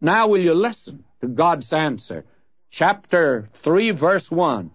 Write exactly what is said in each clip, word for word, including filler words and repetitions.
Now will you listen to God's answer? Chapter three, verse one.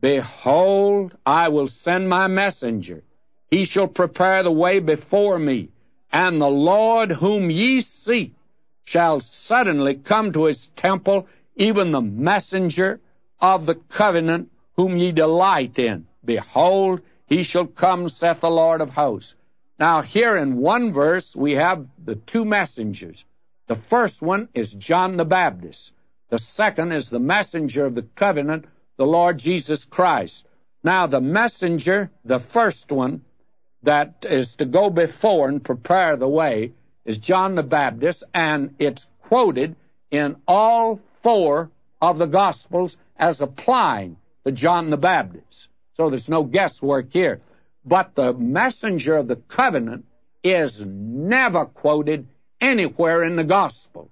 Behold, I will send my messenger. He shall prepare the way before me. And the Lord whom ye seek shall suddenly come to his temple, even the messenger of the covenant whom ye delight in. Behold, he shall come, saith the Lord of hosts. Now here in one verse we have the two messengers. The first one is John the Baptist. The second is the messenger of the covenant, the Lord Jesus Christ. Now the messenger, the first one, that is to go before and prepare the way, is John the Baptist, and it's quoted in all four of the Gospels as applying to John the Baptist. So there's no guesswork here. But the messenger of the covenant is never quoted anywhere in the Gospels.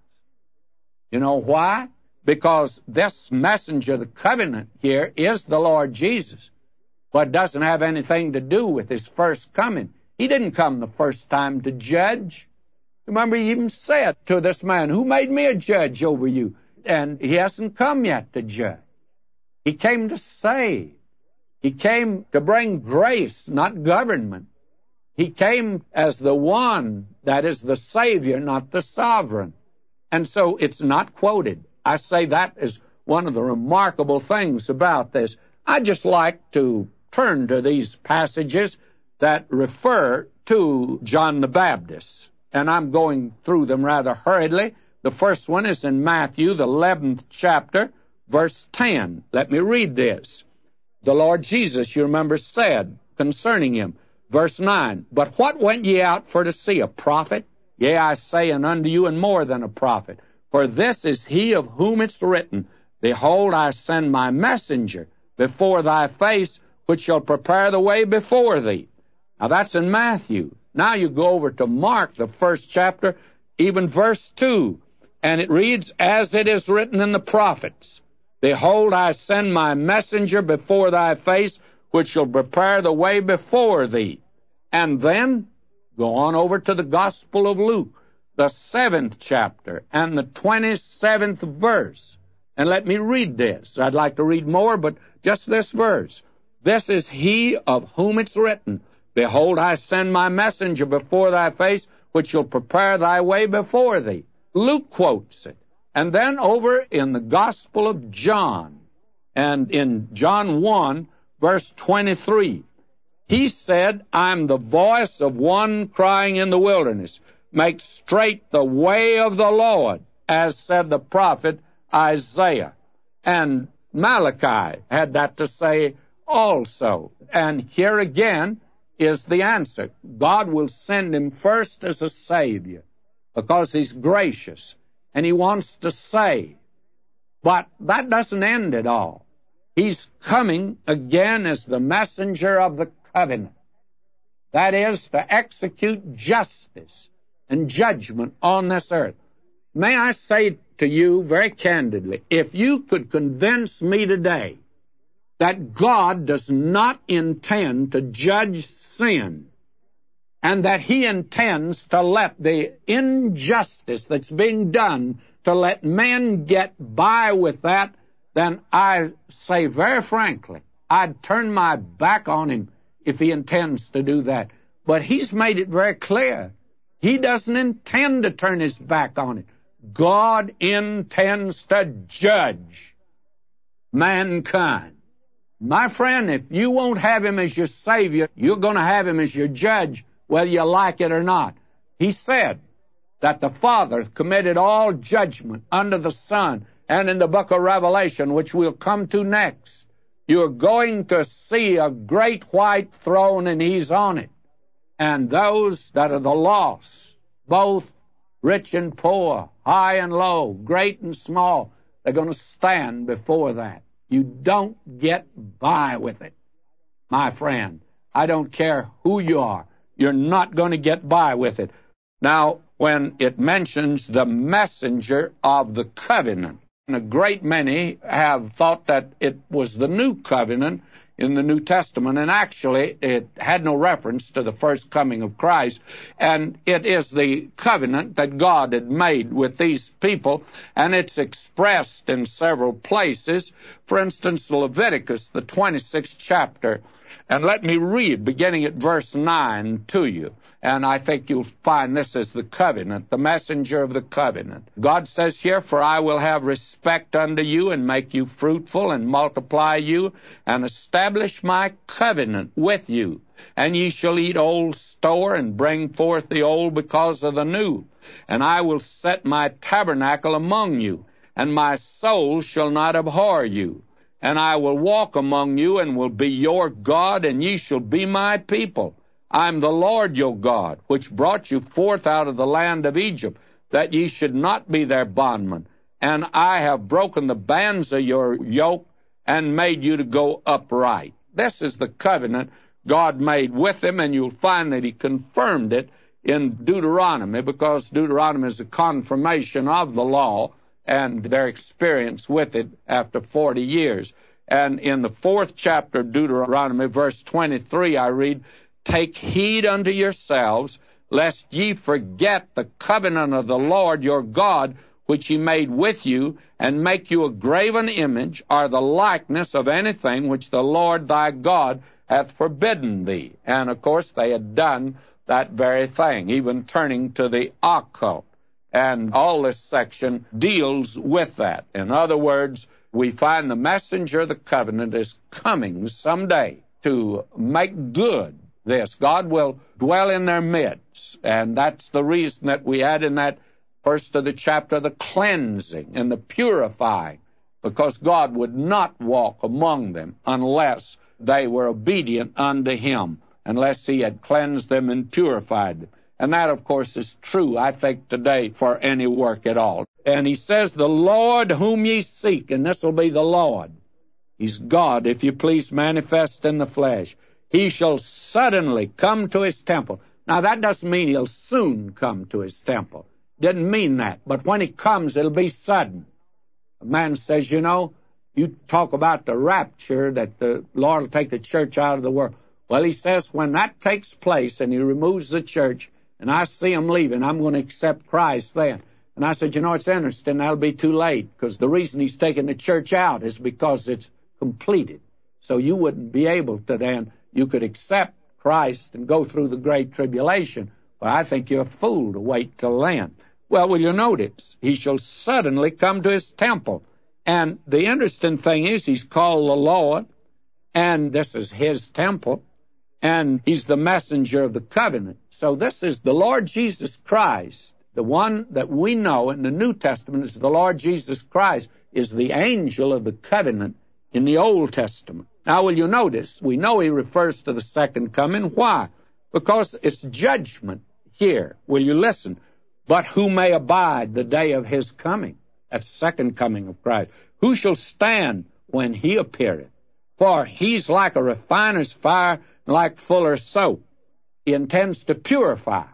You know why? Because this messenger of the covenant here is the Lord Jesus, but doesn't have anything to do with his first coming. He didn't come the first time to judge. Remember, he even said to this man, who made me a judge over you? And he hasn't come yet to judge. He came to save. He came to bring grace, not government. He came as the one that is the Savior, not the sovereign. And so it's not quoted. I say that is one of the remarkable things about this. I just like to turn to these passages that refer to John the Baptist. And I'm going through them rather hurriedly. The first one is in Matthew, the eleventh chapter, verse ten. Let me read this. The Lord Jesus, you remember, said concerning him, verse nine, But what went ye out for to see? A prophet? Yea, I say unto you, and more than a prophet. For this is he of whom it's written, Behold, I send my messenger before thy face, which shall prepare the way before thee. Now that's in Matthew. Now you go over to Mark, the first chapter, even verse two, and it reads, As it is written in the prophets, Behold, I send my messenger before thy face, which shall prepare the way before thee. And then go on over to the Gospel of Luke, the seventh chapter, and the twenty-seventh verse. And let me read this. I'd like to read more, but just this verse. This is he of whom it's written, Behold, I send my messenger before thy face, which shall prepare thy way before thee. Luke quotes it. And then over in the Gospel of John, and in John one, verse twenty-three, he said, I'm the voice of one crying in the wilderness, Make straight the way of the Lord, as said the prophet Isaiah. And Malachi had that to say also. And here again is the answer. God will send him first as a Savior, because he's gracious, and he wants to save. But that doesn't end it all. He's coming again as the messenger of the covenant. That is, to execute justice and judgment on this earth. May I say to you very candidly, if you could convince me today that God does not intend to judge sin, and that he intends to let the injustice that's being done, to let men get by with that, then I say very frankly, I'd turn my back on him if he intends to do that. But he's made it very clear. He doesn't intend to turn his back on it. God intends to judge mankind. My friend, if you won't have him as your Savior, you're going to have him as your judge, whether you like it or not. He said that the Father committed all judgment under the Son, and in the book of Revelation, which we'll come to next, you're going to see a great white throne, and he's on it. And those that are the lost, both rich and poor, high and low, great and small, they're going to stand before that. You don't get by with it, my friend. I don't care who you are. You're not going to get by with it. Now, when it mentions the messenger of the covenant, and a great many have thought that it was the new covenant in the New Testament, and actually it had no reference to the first coming of Christ, and it is the covenant that God had made with these people, and it's expressed in several places. For instance, Leviticus, the twenty-sixth chapter, and let me read, beginning at verse nine to you. And I think you'll find this is the covenant, the messenger of the covenant. God says here, "For I will have respect unto you, and make you fruitful, and multiply you, and establish my covenant with you. And ye shall eat old store, and bring forth the old because of the new. And I will set my tabernacle among you, and my soul shall not abhor you. And I will walk among you, and will be your God, and ye shall be my people. I am the Lord your God, which brought you forth out of the land of Egypt, that ye should not be their bondmen. And I have broken the bands of your yoke, and made you to go upright." This is the covenant God made with them, and you'll find that he confirmed it in Deuteronomy, because Deuteronomy is a confirmation of the law and their experience with it after forty years. And in the fourth chapter of Deuteronomy, verse twenty-three, I read, "Take heed unto yourselves, lest ye forget the covenant of the Lord your God, which he made with you, and make you a graven image, or the likeness of anything which the Lord thy God hath forbidden thee." And, of course, they had done that very thing, even turning to the occult. And all this section deals with that. In other words, we find the messenger of the covenant is coming someday to make good this. God will dwell in their midst, and that's the reason that we had in that first of the chapter the cleansing and the purifying, because God would not walk among them unless they were obedient unto him, unless he had cleansed them and purified them. And that, of course, is true, I think, today for any work at all. And he says, "The Lord whom ye seek," and this will be the Lord. He's God, if you please, manifest in the flesh. "He shall suddenly come to his temple." Now, that doesn't mean he'll soon come to his temple. Didn't mean that. But when he comes, it'll be sudden. A man says, you know, you talk about the rapture, that the Lord will take the church out of the world. Well, he says, when that takes place and he removes the church, and I see him leaving, I'm going to accept Christ then. And I said, you know, it's interesting. That'll be too late, because the reason he's taking the church out is because it's completed. So you wouldn't be able to then, you could accept Christ and go through the great tribulation. But I think you're a fool to wait till then. Well, will you notice? He shall suddenly come to his temple. And the interesting thing is, he's called the Lord, and this is his temple, and he's the messenger of the covenant. So this is the Lord Jesus Christ. The one that we know in the New Testament is the Lord Jesus Christ, is the angel of the covenant in the Old Testament. Now, will you notice, we know he refers to the second coming. Why? Because it's judgment here. Will you listen? "But who may abide the day of his coming?" That's the second coming of Christ. "Who shall stand when he appeareth? For he's like a refiner's fire, like fuller's soap." He intends to purify,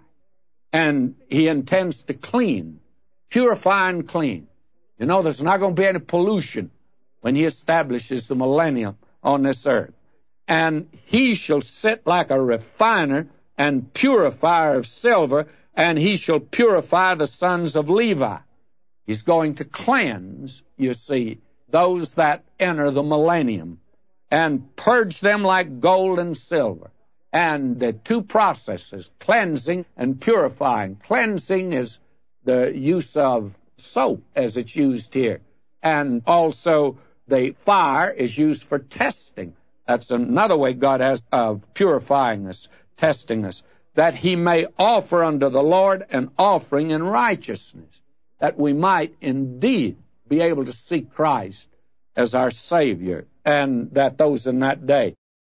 and he intends to clean, purify and clean. You know, there's not going to be any pollution when he establishes the millennium on this earth. "And he shall sit like a refiner and purifier of silver, and he shall purify the sons of Levi." He's going to cleanse, you see, those that enter the millennium, and purge them like gold and silver. And the two processes, cleansing and purifying. Cleansing is the use of soap, as it's used here. And also the fire is used for testing. That's another way God has of purifying us, testing us, that he may offer unto the Lord an offering in righteousness, that we might indeed be able to see Christ as our Savior, and that those in that day.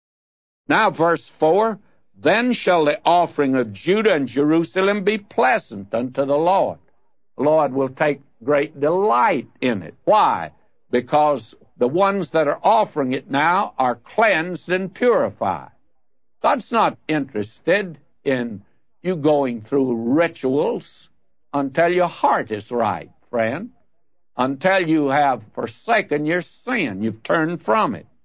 Now, verse four, "Then shall the offering of Judah and Jerusalem be pleasant unto the Lord." The Lord will take great delight in it. Why? Because the ones that are offering it now are cleansed and purified. God's not interested in you going through rituals until your heart is right, friend. Until you have forsaken your sin, you've turned from it.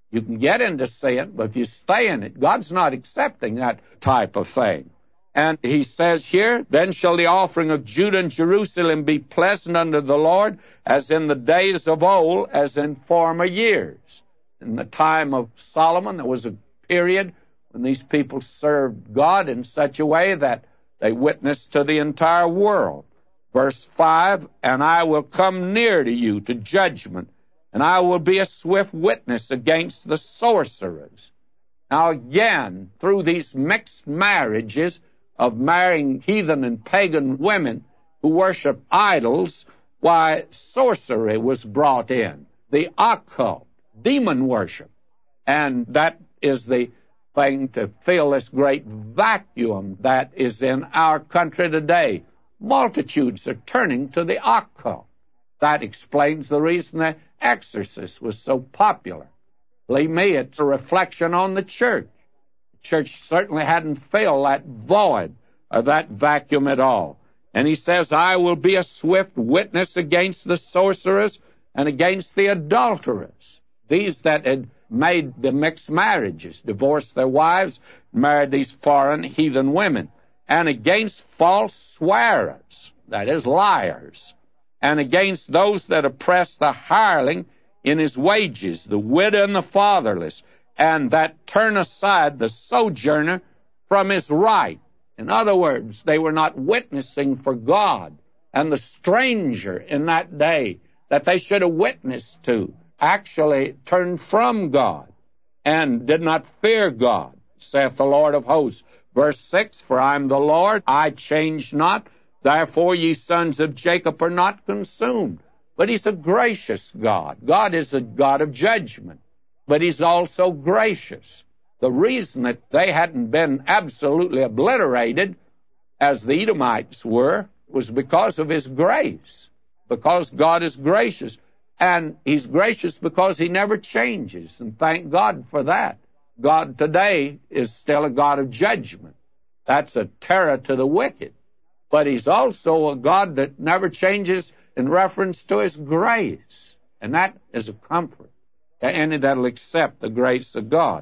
You can get into sin, but if you stay in it, God's not accepting that type of thing. And he says here, then shall the offering of Judah and Jerusalem be pleasant unto the Lord, as in the days of old, as in former years. In the time of Solomon, there was a period when these people served God in such a way that they witnessed to the entire world. Verse five, and I will come near to you to judgment, and I will be a swift witness against the sorcerers. Now again, through these mixed marriages of marrying heathen and pagan women who worship idols, why, sorcery was brought in, the occult, demon worship. And that is the thing to fill this great vacuum that is in our country today. Multitudes are turning to the occult. That explains the reason the Exorcist was so popular. Believe me, it's a reflection on the church. The church certainly hadn't filled that void or that vacuum at all. And he says, I will be a swift witness against the sorcerers and against the adulterers. These that had made the mixed marriages, divorced their wives, married these foreign heathen women, and against false swearers, that is, liars, and against those that oppress the hireling in his wages, the widow and the fatherless, and that turn aside the sojourner from his right. In other words, they were not witnessing for God, and the stranger in that day that they should have witnessed to actually turned from God and did not fear God, saith the Lord of hosts. Verse six, for I am the Lord, I change not, therefore ye sons of Jacob are not consumed. But he's a gracious God. God is a God of judgment, but he's also gracious. The reason that they hadn't been absolutely obliterated, as the Edomites were, was because of his grace, because God is gracious. And he's gracious because he never changes, and thank God for that. God today is still a God of judgment. That's a terror to the wicked. But he's also a God that never changes in reference to his grace, and that is a comfort to any that will accept the grace of God.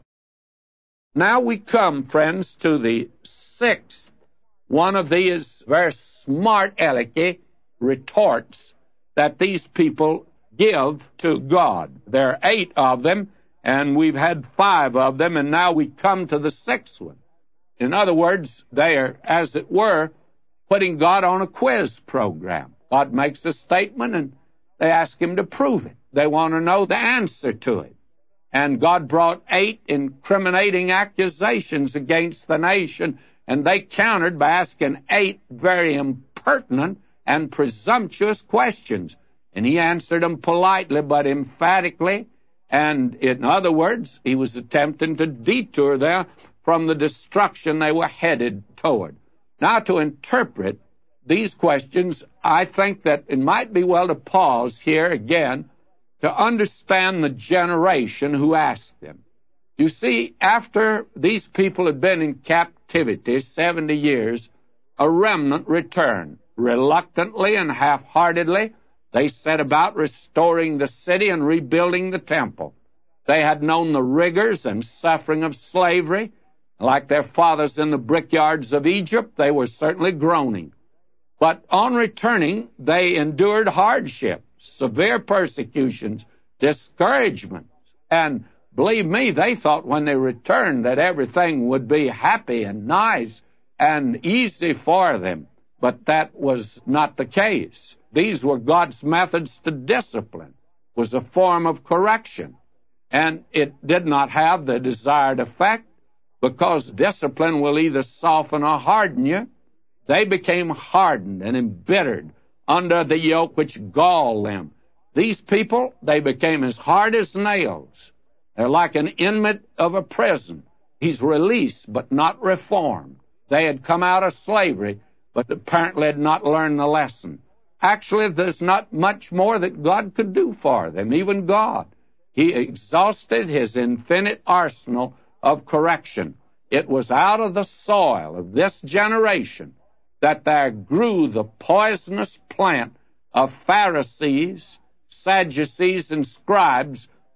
Now we come, friends, to the sixth one of these very smart alecky retorts that these people give to God. There are eight of them, and we've had five of them, and now we come to the sixth one. In other words, they are, as it were, putting God on a quiz program. God makes a statement, and they ask him to prove it. They want to know the answer to it. And God brought eight incriminating accusations against the nation, and they countered by asking eight very impertinent and presumptuous questions. And he answered them politely but emphatically, and in other words, he was attempting to detour them from the destruction they were headed toward. Now, to interpret these questions, I think that it might be well to pause here again to understand the generation who asked them. You see, after these people had been in captivity seventy years, a remnant returned. Reluctantly and half-heartedly, they set about restoring the city and rebuilding the temple. They had known the rigors and suffering of slavery. Like their fathers in the brickyards of Egypt, they were certainly groaning. But on returning, they endured hardship, severe persecutions, discouragements. And believe me, they thought when they returned that everything would be happy and nice and easy for them. But that was not the case. These were God's methods to discipline. It was a form of correction. And it did not have the desired effect, because discipline will either soften or harden you. They became hardened and embittered under the yoke which galled them. These people, they became as hard as nails. They're like an inmate of a prison. He's released but not reformed. They had come out of slavery, but apparently had not learned the lesson. Actually, there's not much more that God could do for them, even God. He exhausted his infinite arsenal of correction. It was out of the soil of this generation that there grew the poisonous plant of Pharisees, Sadducees, and scribes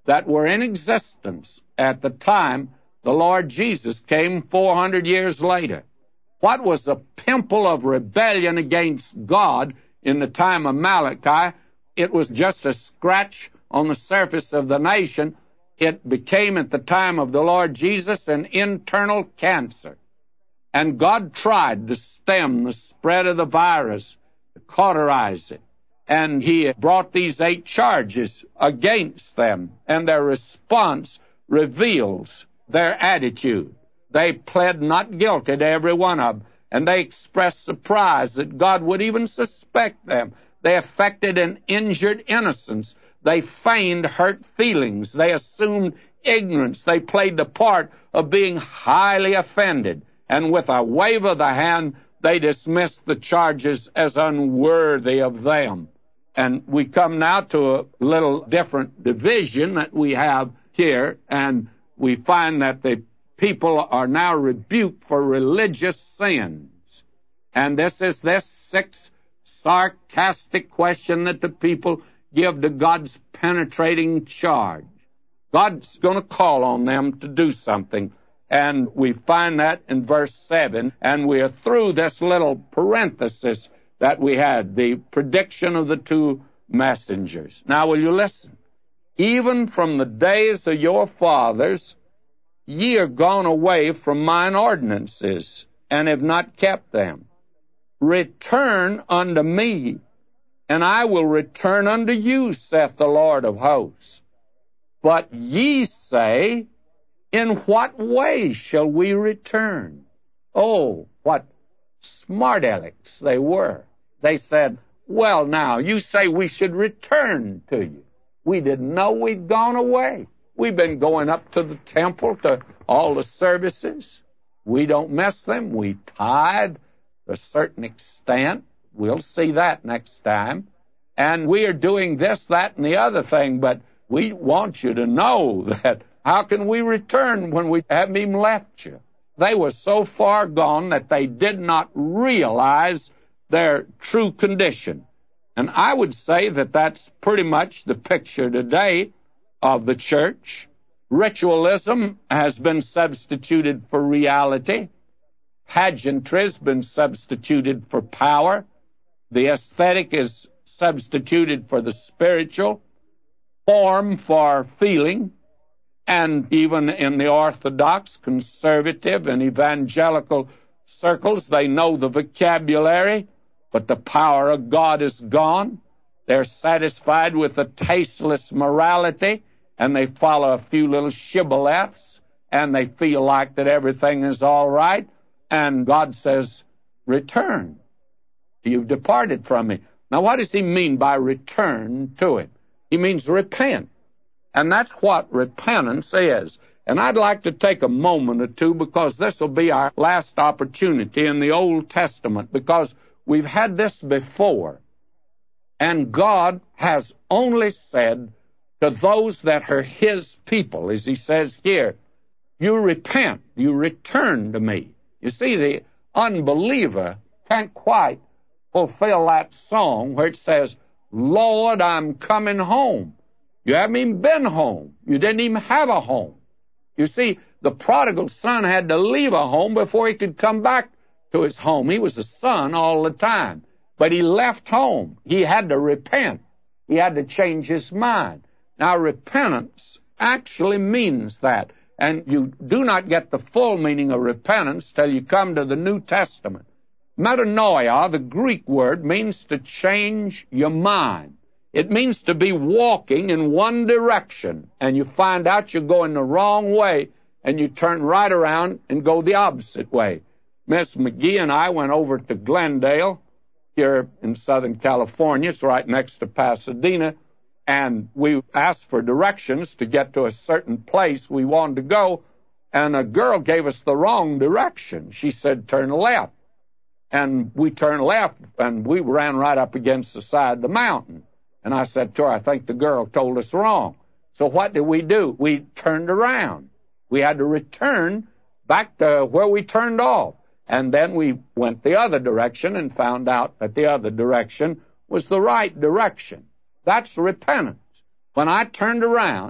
that were in existence at the time the Lord Jesus came four hundred years later. What was the pimple of rebellion against God in the time of Malachi? It was just a scratch on the surface of the nation. It became, at the time of the Lord Jesus, an internal cancer. And God tried to stem the spread of the virus, to cauterize it. And He brought these eight charges against them, and their response reveals their attitude. They pled not guilty to every one of them, and they expressed surprise that God would even suspect them. They affected an injured innocence. They feigned hurt feelings. They assumed ignorance. They played the part of being highly offended. And with a wave of the hand, they dismissed the charges as unworthy of them. And we come now to a little different division that we have here, and we find that the people are now rebuked for religious sins. And this is this sixth sarcastic question that the people give to God's penetrating charge. God's going to call on them to do something. And we find that in verse seven, and we are through this little parenthesis that we had, the prediction of the two messengers. Now, will you listen? Even from the days of your fathers, ye are gone away from mine ordinances, and have not kept them. Return unto me, and I will return unto you, saith the Lord of hosts. But ye say, in what way shall we return? Oh, what smart alecks they were. They said, well, now, you say we should return to you. We didn't know we'd gone away. We've been going up to the temple, to all the services. We don't miss them. We tithe to a certain extent. We'll see that next time. And we are doing this, that, and the other thing, but we want you to know that how can we return when we haven't even left you? They were so far gone that they did not realize their true condition. And I would say that that's pretty much the picture today of the church. Ritualism has been substituted for reality. Pageantry has been substituted for power. The aesthetic is substituted for the spiritual. Form for feeling. And even in the Orthodox, conservative, and evangelical circles, they know the vocabulary, but the power of God is gone. They're satisfied with a tasteless morality, and they follow a few little shibboleths, and they feel like that everything is all right. And God says, return. You've departed from me. Now, what does He mean by return to Him? He means repent. And that's what repentance is. And I'd like to take a moment or two, because this will be our last opportunity in the Old Testament, because we've had this before. And God has only said to those that are His people, as He says here, you repent, you return to me. You see, the unbeliever can't quite fulfill that song where it says, Lord, I'm coming home. You haven't even been home. You didn't even have a home. You see, the prodigal son had to leave a home before he could come back to his home. He was a son all the time, but he left home. He had to repent. He had to change his mind. Now, repentance actually means that, and you do not get the full meaning of repentance till you come to the New Testament. Metanoia, the Greek word, means to change your mind. It means to be walking in one direction, and you find out you're going the wrong way, and you turn right around and go the opposite way. Miss McGee and I went over to Glendale here in Southern California. It's right next to Pasadena, and we asked for directions to get to a certain place we wanted to go, and a girl gave us the wrong direction. She said, turn left. And we turned left, and we ran right up against the side of the mountain. And I said to her, I think the girl told us wrong. So what did we do? We turned around. We had to return back to where we turned off. And then we went the other direction and found out that the other direction was the right direction. That's repentance. When I turned around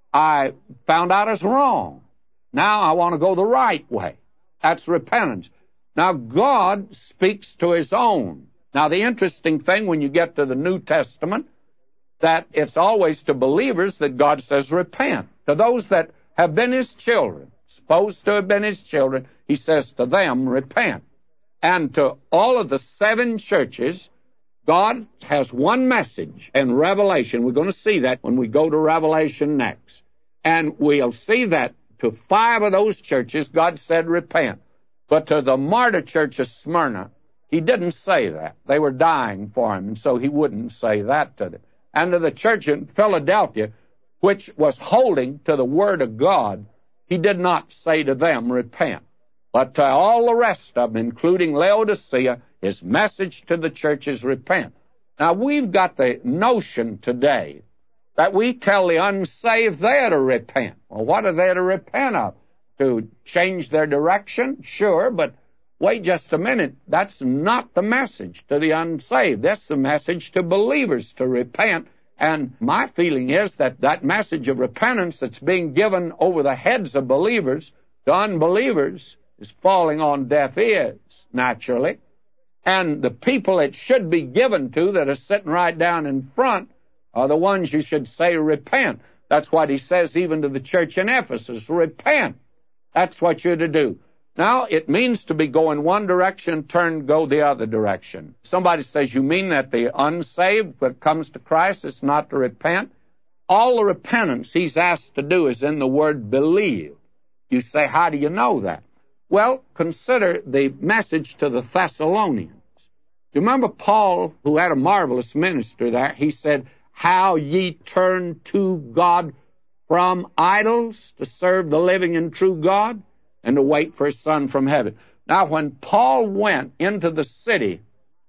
I found out it's wrong. Now I want to go the right way. That's repentance. Now God speaks to His own. Now the interesting thing when you get to the New Testament, that it's always to believers that God says repent. To those that have been His children, supposed to have been His children, He says to them, repent. And to all of the seven churches, God has one message in Revelation. We're going to see that when we go to Revelation next. And we'll see that to five of those churches, God said repent. But to the martyr church of Smyrna, He didn't say that. They were dying for Him, and so He wouldn't say that to them. And to the church in Philadelphia, which was holding to the Word of God, He did not say to them, repent. But to all the rest of them, including Laodicea, His message to the church is repent. Now, we've got the notion today that we tell the unsaved they're to repent. Well, what are they to repent of? To change their direction? Sure, but wait just a minute. That's not the message to the unsaved. That's the message to believers, to repent. And my feeling is that that message of repentance that's being given over the heads of believers to unbelievers is falling on deaf ears, naturally. And the people it should be given to that are sitting right down in front are the ones you should say repent. That's what He says even to the church in Ephesus, repent. That's what you're to do. Now, it means to be going one direction, turn, go the other direction. Somebody says, you mean that the unsaved that comes to Christ is not to repent? All the repentance He's asked to do is in the word believe. You say, how do you know that? Well, consider the message to the Thessalonians. You remember Paul, who had a marvelous ministry there, he said, how ye turn to God from idols to serve the living and true God and to wait for His Son from heaven. Now, when Paul went into the city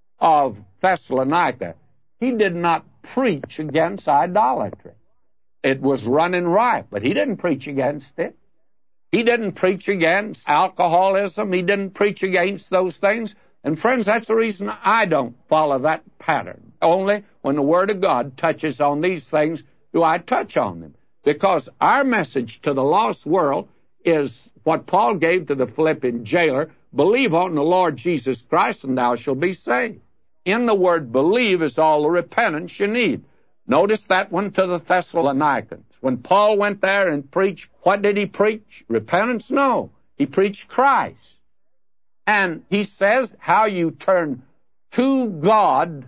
of Thessalonica, he did not preach against idolatry. It was running riot, but he didn't preach against it. He didn't preach against alcoholism. He didn't preach against those things. And friends, that's the reason I don't follow that pattern. Only when the Word of God touches on these things do I touch on them. Because our message to the lost world is what Paul gave to the Philippian jailer, believe on the Lord Jesus Christ and thou shalt be saved. In the word believe is all the repentance you need. Notice that one to the Thessalonians. When Paul went there and preached, what did he preach? Repentance? No. He preached Christ. And he says how you turn to God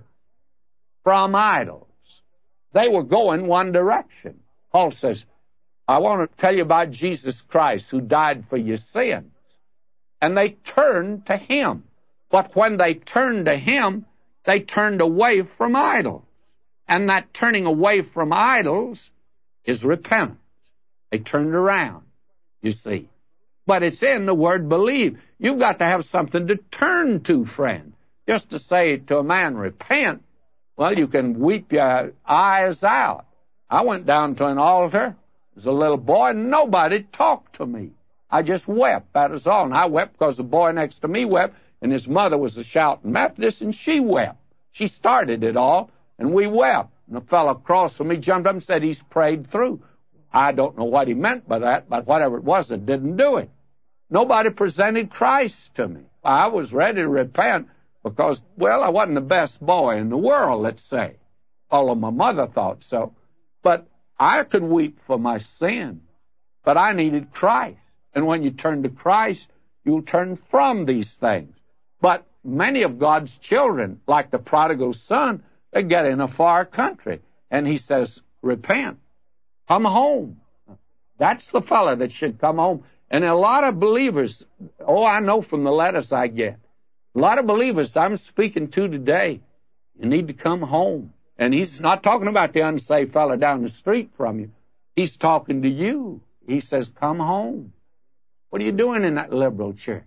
from idols. They were going one direction. Paul says, I want to tell you about Jesus Christ who died for your sins. And they turned to Him. But when they turned to Him, they turned away from idols. And that turning away from idols is repentance. They turned around, you see. But it's in the word believe. You've got to have something to turn to, friend. Just to say to a man, repent, well, you can weep your eyes out. I went down to an altar as a little boy, and nobody talked to me. I just wept, that is all. And I wept because the boy next to me wept, and his mother was a shouting Methodist, and she wept. She started it all, and we wept. And the fellow across from me jumped up and said he's prayed through. I don't know what he meant by that, but whatever it was, it didn't do it. Nobody presented Christ to me. I was ready to repent because, well, I wasn't the best boy in the world, let's say, although my mother thought so. But I could weep for my sin, but I needed Christ. And when you turn to Christ, you'll turn from these things. But many of God's children, like the prodigal son, they get in a far country. And He says, repent. Come home. That's the fellow that should come home. And a lot of believers, oh, I know from the letters I get, a lot of believers I'm speaking to today, you need to come home. And He's not talking about the unsaved fellow down the street from you. He's talking to you. He says, come home. What are you doing in that liberal church?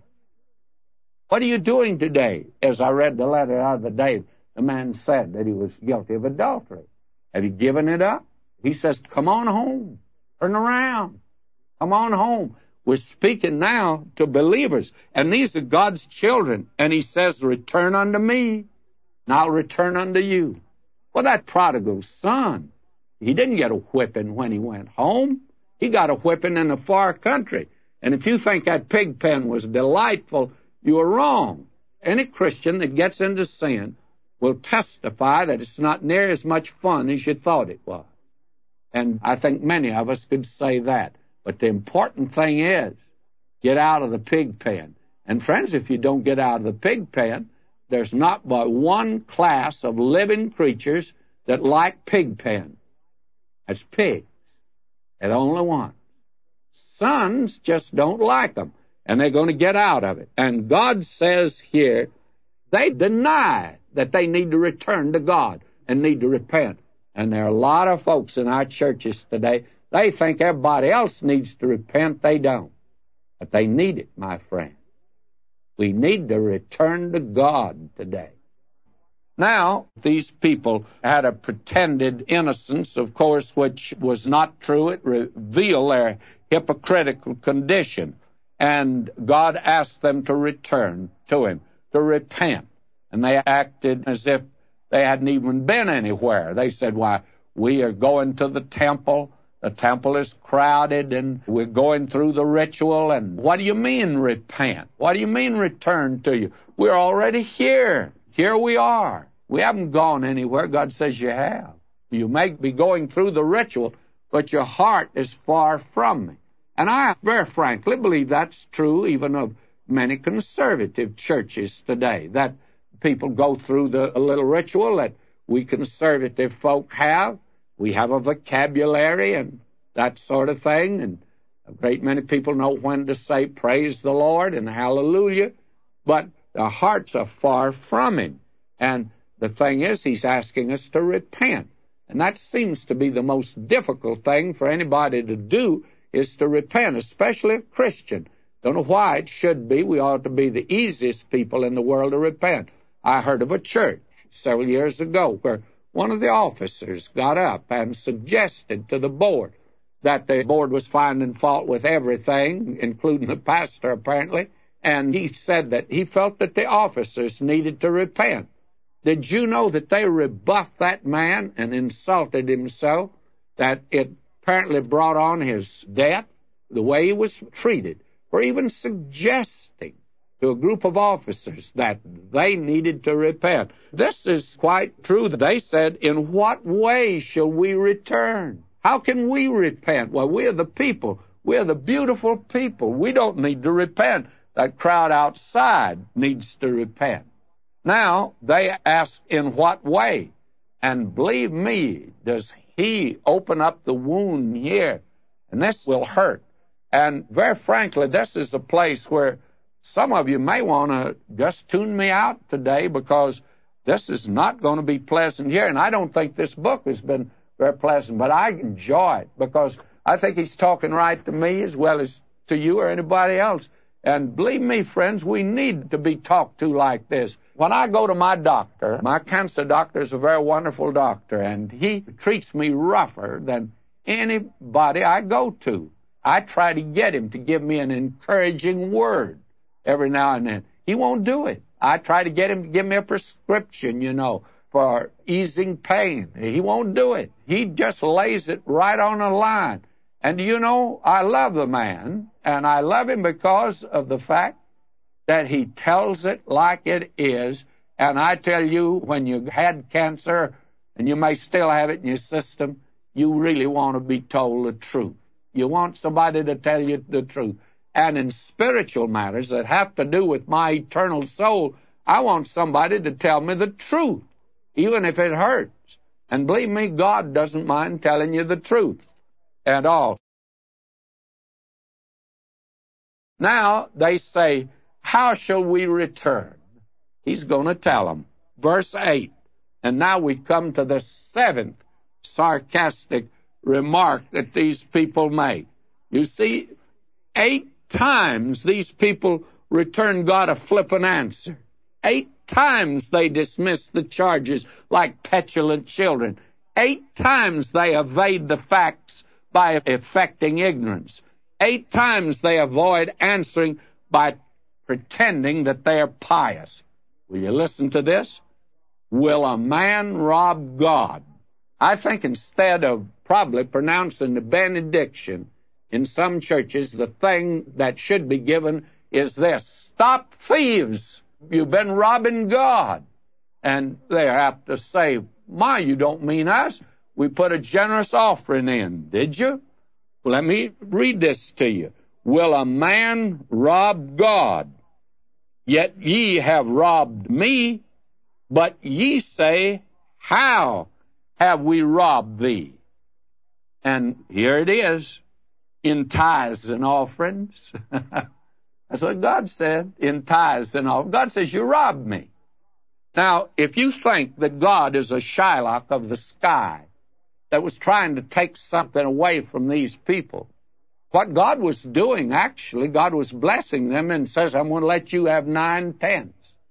What are you doing today? As I read the letter the other day, the man said that he was guilty of adultery. Have you given it up? He says, come on home. Turn around. Come on home. We're speaking now to believers, and these are God's children. And He says, return unto me, and I'll return unto you. Well, that prodigal son, he didn't get a whipping when he went home. He got a whipping in a far country. And if you think that pig pen was delightful, you are wrong. Any Christian that gets into sin will testify that it's not near as much fun as you thought it was. And I think many of us could say that. But the important thing is, get out of the pig pen. And friends, if you don't get out of the pig pen, there's not but one class of living creatures that like pig pen. That's pigs. They're the only one. Sons just don't like them, and they're going to get out of it. And God says here, they deny that they need to return to God and need to repent. And there are a lot of folks in our churches today, they think everybody else needs to repent. They don't. But they need it, my friend. We need to return to God today. Now, these people had a pretended innocence, of course, which was not true. It revealed their hypocritical condition. And God asked them to return to Him, to repent. And they acted as if they hadn't even been anywhere. They said, why, we are going to the temple. The temple is crowded, and we're going through the ritual. And what do you mean, repent? What do you mean, return to you? We're already here. Here we are. We haven't gone anywhere. God says you have. You may be going through the ritual, but your heart is far from me. And I very frankly believe that's true even of many conservative churches today, that people go through the little ritual that we conservative folk have. We have a vocabulary and that sort of thing, and a great many people know when to say praise the Lord and hallelujah, but our hearts are far from Him. And the thing is, He's asking us to repent. And that seems to be the most difficult thing for anybody to do, is to repent, especially a Christian. Don't know why it should be. We ought to be the easiest people in the world to repent. I heard of a church several years ago where one of the officers got up and suggested to the board that the board was finding fault with everything, including the pastor, apparently, and he said that he felt that the officers needed to repent. Did you know that they rebuffed that man and insulted him so that it apparently brought on his death, the way he was treated, for even suggesting to a group of officers that they needed to repent? This is quite true. They said, in what way shall we return? How can we repent? Well, we're the people. We're the beautiful people. We don't need to repent. That crowd outside needs to repent. Now, they ask, in what way? And believe me, does He open up the wound here? And this will hurt. And very frankly, this is a place where some of you may want to just tune me out today, because this is not going to be pleasant here. And I don't think this book has been very pleasant, but I enjoy it because I think He's talking right to me as well as to you or anybody else. And believe me, friends, we need to be talked to like this. When I go to my doctor, my cancer doctor is a very wonderful doctor, and he treats me rougher than anybody I go to. I try to get him to give me an encouraging word every now and then. He won't do it. I try to get him to give me a prescription, you know, for easing pain. He won't do it. He just lays it right on the line. And you know, I love the man, and I love him because of the fact that he tells it like it is. And I tell you, when you had cancer, and you may still have it in your system, you really want to be told the truth. You want somebody to tell you the truth. And in spiritual matters that have to do with my eternal soul, I want somebody to tell me the truth, even if it hurts. And believe me, God doesn't mind telling you the truth at all. Now, they say, how shall we return? He's going to tell them. Verse eight. And now we come to the seventh sarcastic remark that these people make. You see, eight times these people return God a flippant answer. Eight times they dismiss the charges like petulant children. Eight times they evade the facts by affecting ignorance. Eight times they avoid answering by pretending that they are pious. Will you listen to this? Will a man rob God? I think instead of probably pronouncing the benediction in some churches, the thing that should be given is this: stop thieves. You've been robbing God. And they're apt to say, my, you don't mean us. We put a generous offering in. Did you? Well, let me read this to you. Will a man rob God? Yet ye have robbed me. But ye say, how have we robbed thee? And here it is, in tithes and offerings. That's what God said, in tithes and offerings. God says, you robbed me. Now, if you think that God is a Shylock of the sky that was trying to take something away from these people, what God was doing, actually, God was blessing them and says, I'm going to let you have nine tenths.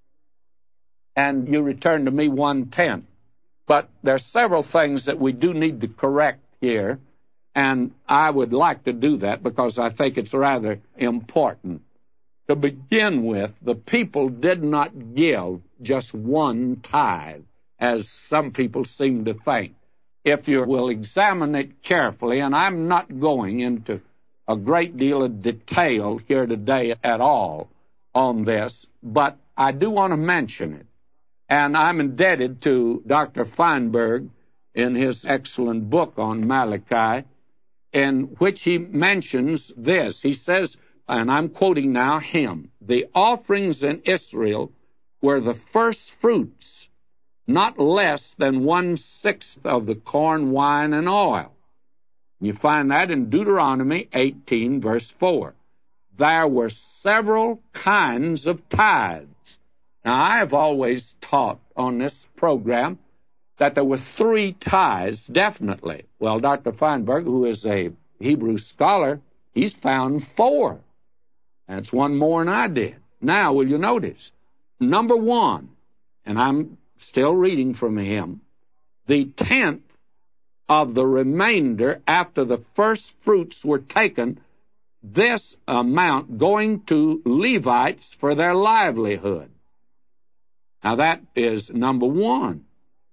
And you return to me one tenth. But there are several things that we do need to correct here, and I would like to do that because I think it's rather important. To begin with, the people did not give just one tithe, as some people seem to think. If you will examine it carefully, and I'm not going into a great deal of detail here today at all on this, but I do want to mention it. And I'm indebted to Doctor Feinberg in his excellent book on Malachi, in which he mentions this. He says, and I'm quoting now him, the offerings in Israel were the first fruits, not less than one-sixth of the corn, wine, and oil. You find that in Deuteronomy eighteen, verse four. There were several kinds of tithes. Now, I have always taught on this program that there were three tithes, definitely. Well, Doctor Feinberg, who is a Hebrew scholar, he's found four. That's one more than I did. Now, will you notice? Number one, and I'm still reading from him, the tenth of the remainder after the first fruits were taken, this amount going to Levites for their livelihood. Now, that is number one.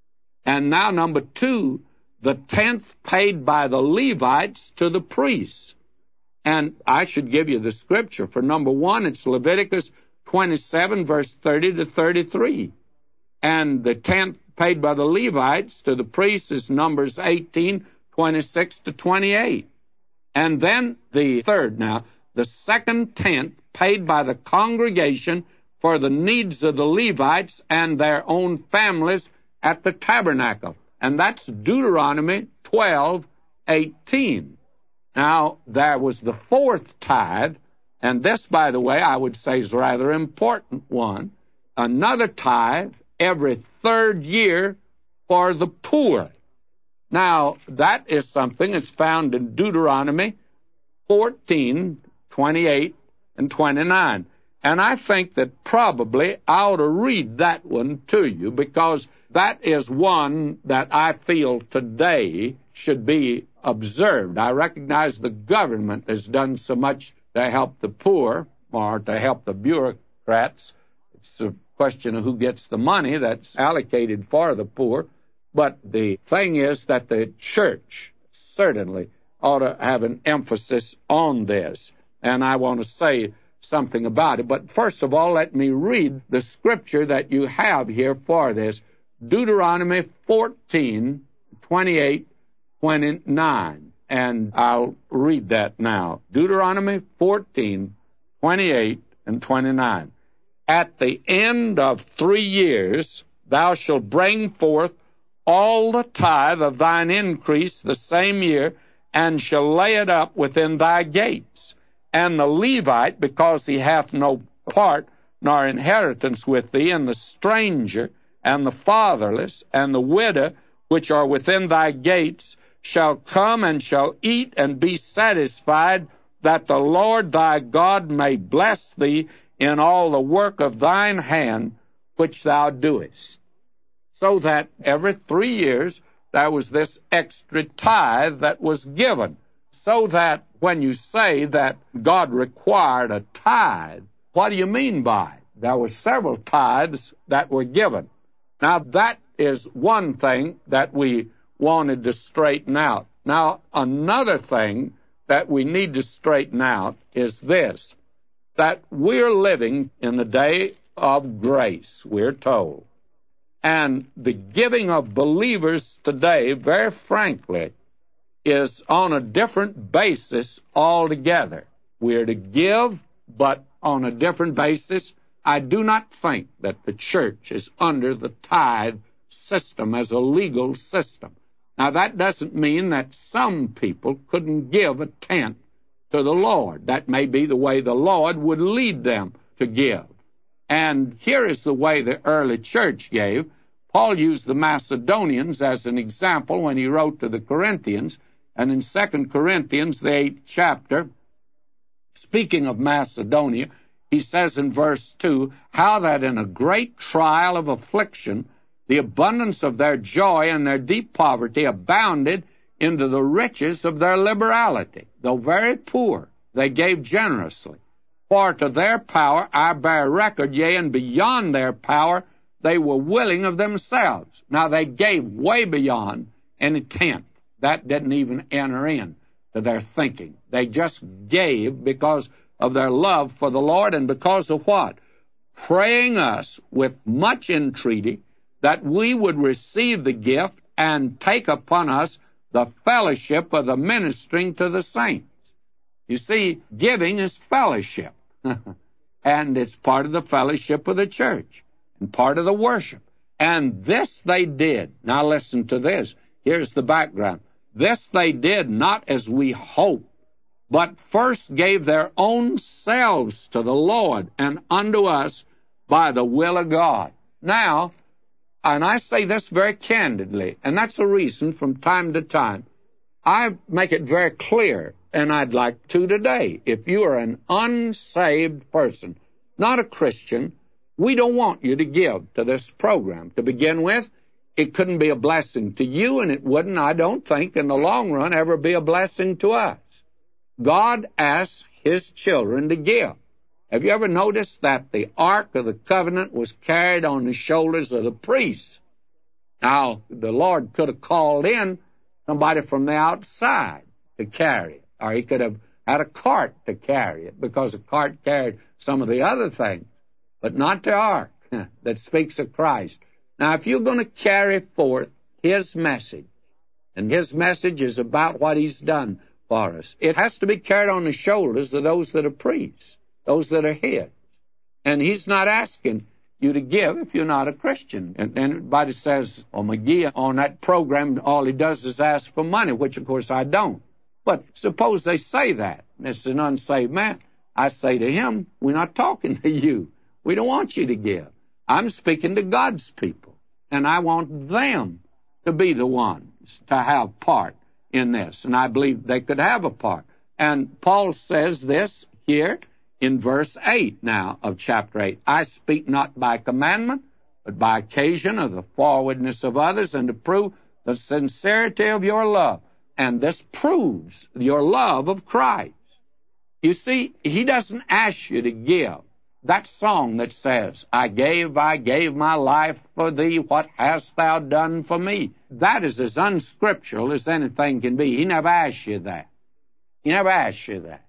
And now, number two, the tenth paid by the Levites to the priests. And I should give you the scripture. For number one, it's Leviticus twenty-seven, verse thirty to thirty-three. And the tenth paid by the Levites to the priests is Numbers eighteen, twenty-six to twenty-eight. And then the third now, the second tenth paid by the congregation for the needs of the Levites and their own families at the tabernacle. And that's Deuteronomy twelve, eighteen. Now, there was the fourth tithe, and this, by the way, I would say is a rather important one, another tithe every third year for the poor. Now, that is something that's found in Deuteronomy fourteen, twenty-eight, and twenty-nine. And I think that probably I ought to read that one to you, because that is one that I feel today should be observed. I recognize the government has done so much to help the poor, or to help the bureaucrats. It's a question of who gets the money that's allocated for the poor. But the thing is that the church certainly ought to have an emphasis on this. And I want to say something about it. But first of all, let me read the scripture that you have here for this. Deuteronomy fourteen, twenty-eight, twenty-nine. And I'll read that now. Deuteronomy fourteen, twenty-eight, and twenty-nine. At the end of three years thou shalt bring forth all the tithe of thine increase the same year, and shall lay it up within thy gates. And the Levite, because he hath no part nor inheritance with thee, and the stranger, and the fatherless, and the widow, which are within thy gates, shall come and shall eat and be satisfied, that the Lord thy God may bless thee in all the work of thine hand which thou doest. So that every three years there was this extra tithe that was given. So that when you say that God required a tithe, what do you mean by it? There were several tithes that were given. Now, that is one thing that we wanted to straighten out. Now, another thing that we need to straighten out is this, that we're living in the day of grace, we're told. And the giving of believers today, very frankly, is on a different basis altogether. We're to give, but on a different basis. I do not think that the church is under the tithe system as a legal system. Now, that doesn't mean that some people couldn't give a tenth to the Lord. That may be the way the Lord would lead them to give. And here is the way the early church gave. Paul used the Macedonians as an example when he wrote to the Corinthians. And in Second Corinthians, the eighth chapter, speaking of Macedonia, he says in verse two, how that in a great trial of affliction, the abundance of their joy and their deep poverty abounded into the riches of their liberality. Though very poor, they gave generously. For to their power I bear record, yea, and beyond their power they were willing of themselves. Now, they gave way beyond any tenth. That didn't even enter in to their thinking. They just gave because of their love for the Lord, and because of what? Praying us with much entreaty that we would receive the gift and take upon us the fellowship of the ministering to the saints. You see, giving is fellowship, and it's part of the fellowship of the church and part of the worship. And this they did. Now listen to this. Here's the background. This they did not as we hoped, but first gave their own selves to the Lord and unto us by the will of God. Now, and I say this very candidly, and that's the reason from time to time I make it very clear, and I'd like to today. If you are an unsaved person, not a Christian, we don't want you to give to this program. To begin with, it couldn't be a blessing to you, and it wouldn't, I don't think, in the long run, ever be a blessing to us. God asks His children to give. Have you ever noticed that the Ark of the Covenant was carried on the shoulders of the priests? Now, the Lord could have called in somebody from the outside to carry it, or He could have had a cart to carry it, because a cart carried some of the other things, but not the Ark that speaks of Christ. Now, if you're going to carry forth His message, and His message is about what He's done for us, it has to be carried on the shoulders of those that are priests, those that are His. And He's not asking you to give if you're not a Christian. And, and everybody says, oh, McGee, on that program, all he does is ask for money, which, of course, I don't. But suppose they say that, and it's an unsaved man. I say to him, we're not talking to you. We don't want you to give. I'm speaking to God's people, and I want them to be the ones to have part in this, and I believe they could have a part. And Paul says this here in verse eight now of chapter eight. I speak not by commandment, but by occasion of the forwardness of others, and to prove the sincerity of your love. And this proves your love of Christ. You see, He doesn't ask you to give. That song that says, I gave, I gave my life for thee, what hast thou done for me? That is as unscriptural as anything can be. He never asked you that. He never asked you that.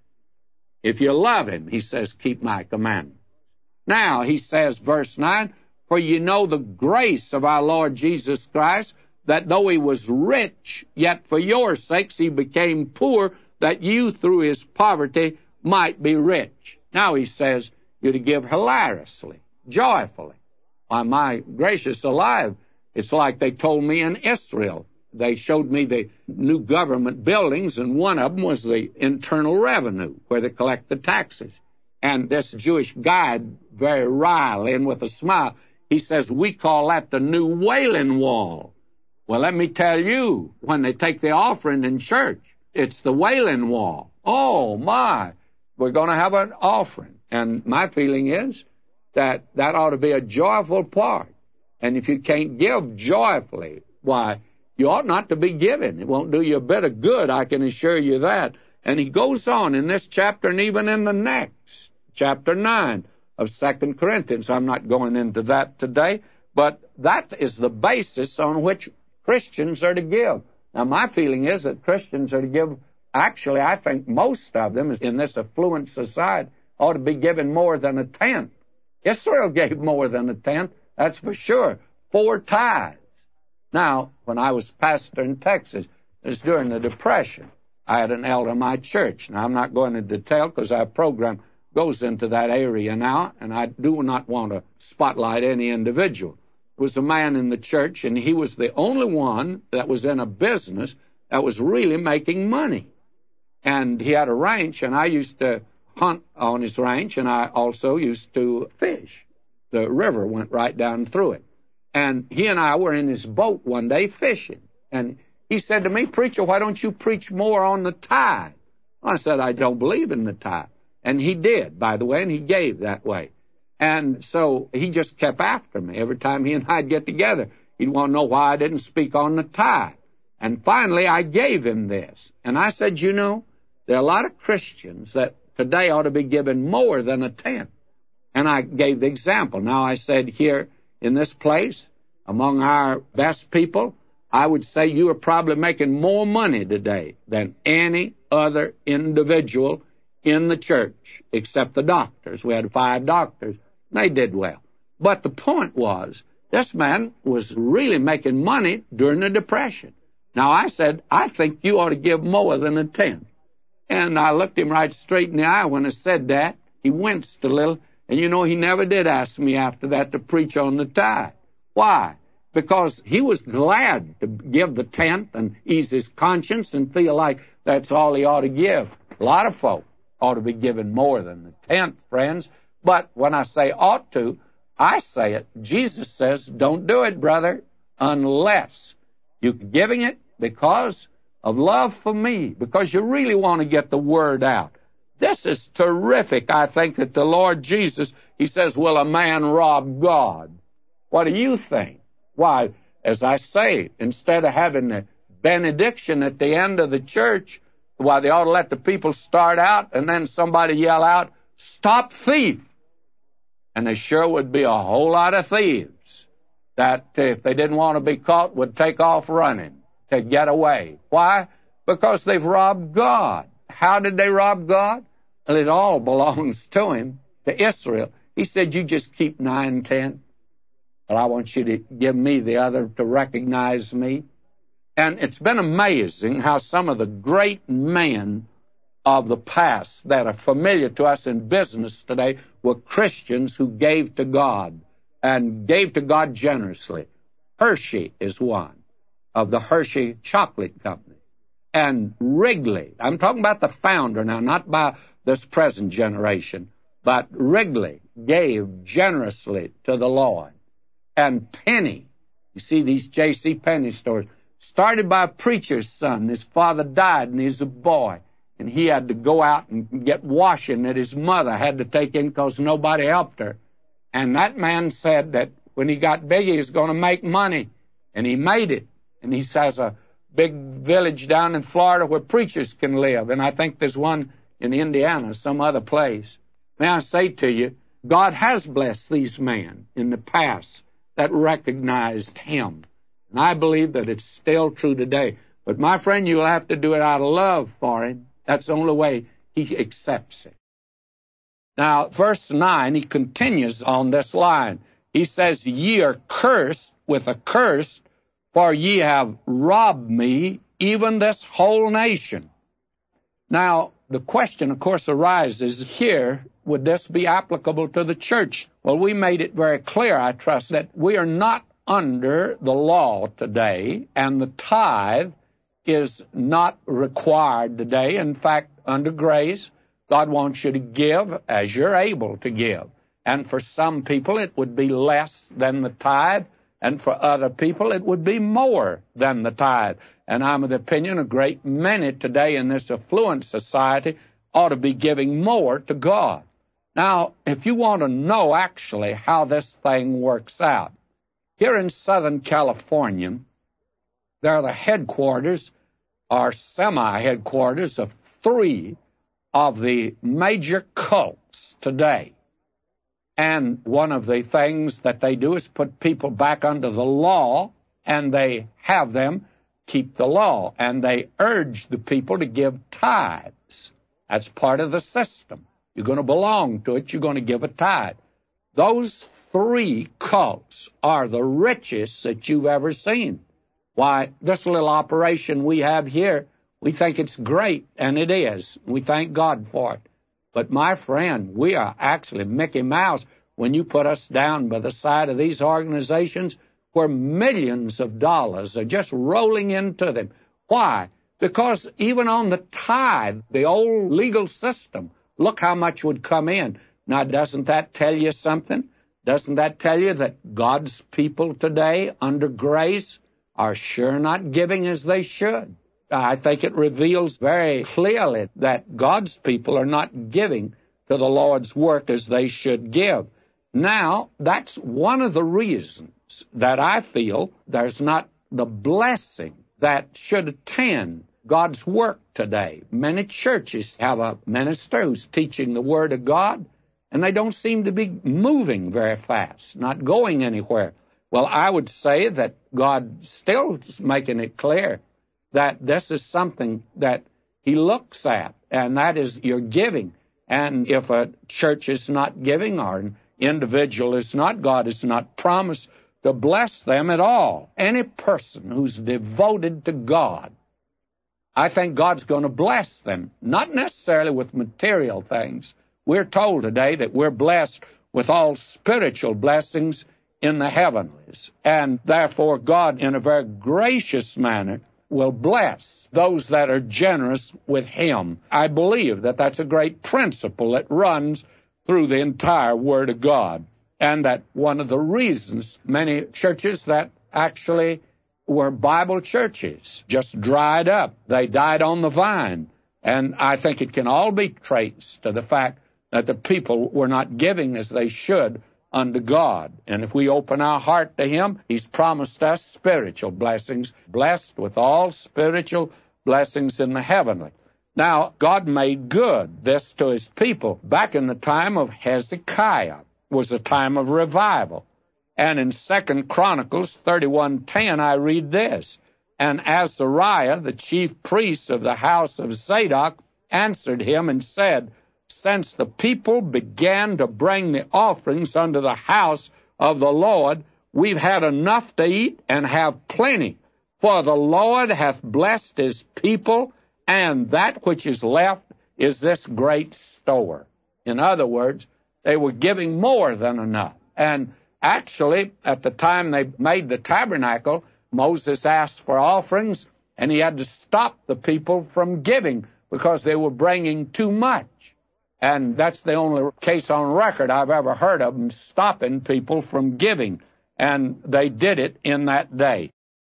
If you love Him, He says, keep my commandments. Now, He says, verse nine, for you know the grace of our Lord Jesus Christ, that though He was rich, yet for your sakes He became poor, that you through His poverty might be rich. Now He says, you're to give hilariously, joyfully. Why, my gracious alive, it's like they told me in Israel. They showed me the new government buildings, and one of them was the Internal Revenue, where they collect the taxes. And this Jewish guide, very wryly and with a smile, he says, we call that the new Wailing Wall. Well, let me tell you, when they take the offering in church, it's the Wailing Wall. Oh, my, we're going to have an offering. And my feeling is that that ought to be a joyful part. And if you can't give joyfully, why, you ought not to be giving. It won't do you a bit of good, I can assure you that. And he goes on in this chapter and even in the next, chapter nine of Second Corinthians. I'm not going into that today, but that is the basis on which Christians are to give. Now, my feeling is that Christians are to give Actually, I think most of them in this affluent society ought to be given more than a tenth. Israel gave more than a tenth, that's for sure. Four tithes. Now, when I was pastor in Texas, it was during the Depression. I had an elder in my church. Now, I'm not going into detail because our program goes into that area now, and I do not want to spotlight any individual. There was a man in the church, and he was the only one that was in a business that was really making money. And he had a ranch, and I used to hunt on his ranch, and I also used to fish. The river went right down through it. And he and I were in his boat one day fishing. And he said to me, "Preacher, why don't you preach more on the tithe?" I said, "I don't believe in the tithe." And he did, by the way, and he gave that way. And so he just kept after me. Every time he and I'd get together, he'd want to know why I didn't speak on the tithe. And finally, I gave him this. And I said, "You know, there are a lot of Christians that today ought to be given more than a tenth." And I gave the example. Now, I said, here in this place, among our best people, I would say you are probably making more money today than any other individual in the church, except the doctors. We had five doctors. They did well. But the point was, this man was really making money during the Depression. Now, I said, "I think you ought to give more than a tenth." And I looked him right straight in the eye when I said that. He winced a little. And you know, he never did ask me after that to preach on the tithe. Why? Because he was glad to give the tenth and ease his conscience and feel like that's all he ought to give. A lot of folk ought to be given more than the tenth, friends. But when I say ought to, I say it. Jesus says, don't do it, brother, unless you're giving it because of love for me, because you really want to get the word out. This is terrific. I think that the Lord Jesus, he says, will a man rob God? What do you think? Why, as I say, instead of having the benediction at the end of the church, why, they ought to let the people start out and then somebody yell out, "Stop thief!" And there sure would be a whole lot of thieves that, if they didn't want to be caught, would take off running to get away. Why? Because they've robbed God. How did they rob God? Well, it all belongs to him, to Israel. He said, "You just keep nine and ten. Well, I want you to give me the other to recognize me." And it's been amazing how some of the great men of the past that are familiar to us in business today were Christians who gave to God and gave to God generously. Hershey is one, of the Hershey Chocolate Company. And Wrigley, I'm talking about the founder now, not by this present generation, but Wrigley gave generously to the Lord. And Penny, you see these J C. Penney stores, started by a preacher's son. His father died, and he's a boy. And he had to go out and get washing that his mother had to take in because nobody helped her. And that man said that when he got big, he was going to make money. And he made it. And he has a big village down in Florida where preachers can live. And I think there's one in Indiana, some other place. May I say to you, God has blessed these men in the past that recognized him. And I believe that it's still true today. But my friend, you'll have to do it out of love for him. That's the only way he accepts it. Now, verse nine, he continues on this line. He says, "Ye are cursed with a curse, for ye have robbed me, even this whole nation." Now, the question, of course, arises here, would this be applicable to the church? Well, we made it very clear, I trust, that we are not under the law today, and the tithe is not required today. In fact, under grace, God wants you to give as you're able to give. And for some people, it would be less than the tithe, and for other people, it would be more than the tithe. And I'm of the opinion a great many today in this affluent society ought to be giving more to God. Now, if you want to know actually how this thing works out, here in Southern California, there are the headquarters or semi-headquarters of three of the major cults today. And one of the things that they do is put people back under the law, and they have them keep the law, and they urge the people to give tithes. That's part of the system. You're going to belong to it. You're going to give a tithe. Those three cults are the richest that you've ever seen. Why, this little operation we have here, we think it's great, and it is. We thank God for it. But, my friend, we are actually Mickey Mouse when you put us down by the side of these organizations where millions of dollars are just rolling into them. Why? Because even on the tithe, the old legal system, look how much would come in. Now, doesn't that tell you something? Doesn't that tell you that God's people today, under grace, are sure not giving as they should? I think it reveals very clearly that God's people are not giving to the Lord's work as they should give. Now, that's one of the reasons that I feel there's not the blessing that should attend God's work today. Many churches have a minister who's teaching the Word of God, and they don't seem to be moving very fast, not going anywhere. Well, I would say that God still is making it clear that this is something that He looks at, and that is your giving. And if a church is not giving or an individual is not, God has not promised to bless them at all. Any person who's devoted to God, I think God's going to bless them, not necessarily with material things. We're told today that we're blessed with all spiritual blessings in the heavenlies, and therefore God, in a very gracious manner, will bless those that are generous with Him. I believe that that's a great principle that runs through the entire Word of God, and that one of the reasons many churches that actually were Bible churches just dried up. They died on the vine, and I think it can all be traced to the fact that the people were not giving as they should unto God. And if we open our heart to Him, He's promised us spiritual blessings, blessed with all spiritual blessings in the heavenly. Now, God made good this to His people. Back in the time of Hezekiah was a time of revival. And in Second Chronicles thirty-one ten, I read this, "And Azariah, the chief priest of the house of Zadok, answered him and said, Since the people began to bring the offerings unto the house of the Lord, we've had enough to eat and have plenty. For the Lord hath blessed His people, and that which is left is this great store." In other words, they were giving more than enough. And actually, at the time they made the tabernacle, Moses asked for offerings, and he had to stop the people from giving because they were bringing too much. And that's the only case on record I've ever heard of them stopping people from giving. And they did it in that day.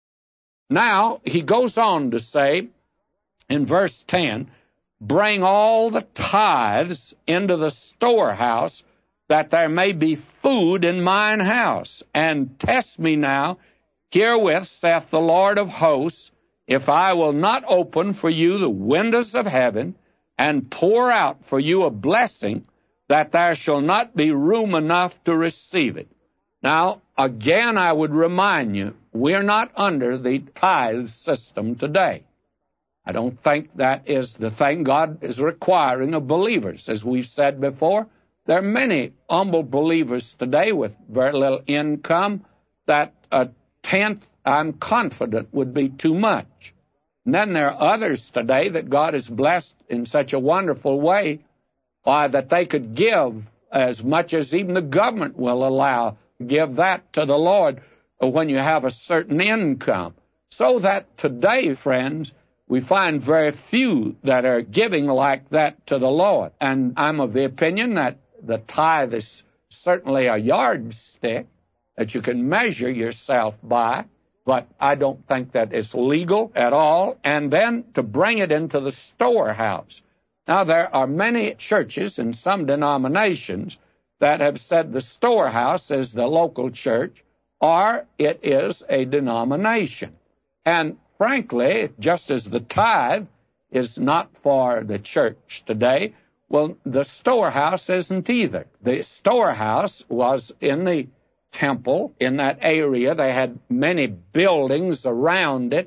Now, he goes on to say, in verse ten, "Bring all the tithes into the storehouse, that there may be food in mine house. And test me now, herewith saith the Lord of hosts, if I will not open for you the windows of heaven, and pour out for you a blessing, that there shall not be room enough to receive it." Now, again, I would remind you, we're not under the tithe system today. I don't think that is the thing God is requiring of believers. As we've said before, there are many humble believers today with very little income that a tenth, I'm confident, would be too much. And then there are others today that God has blessed in such a wonderful way, why, that they could give as much as even the government will allow. Give that to the Lord when you have a certain income. So that today, friends, we find very few that are giving like that to the Lord. And I'm of the opinion that the tithe is certainly a yardstick that you can measure yourself by, but I don't think that it's legal at all. And then to bring it into the storehouse. Now, there are many churches in some denominations that have said the storehouse is the local church, or it is a denomination. And frankly, just as the tithe is not for the church today, well, the storehouse isn't either. The storehouse was in the temple, in that area. They had many buildings around it,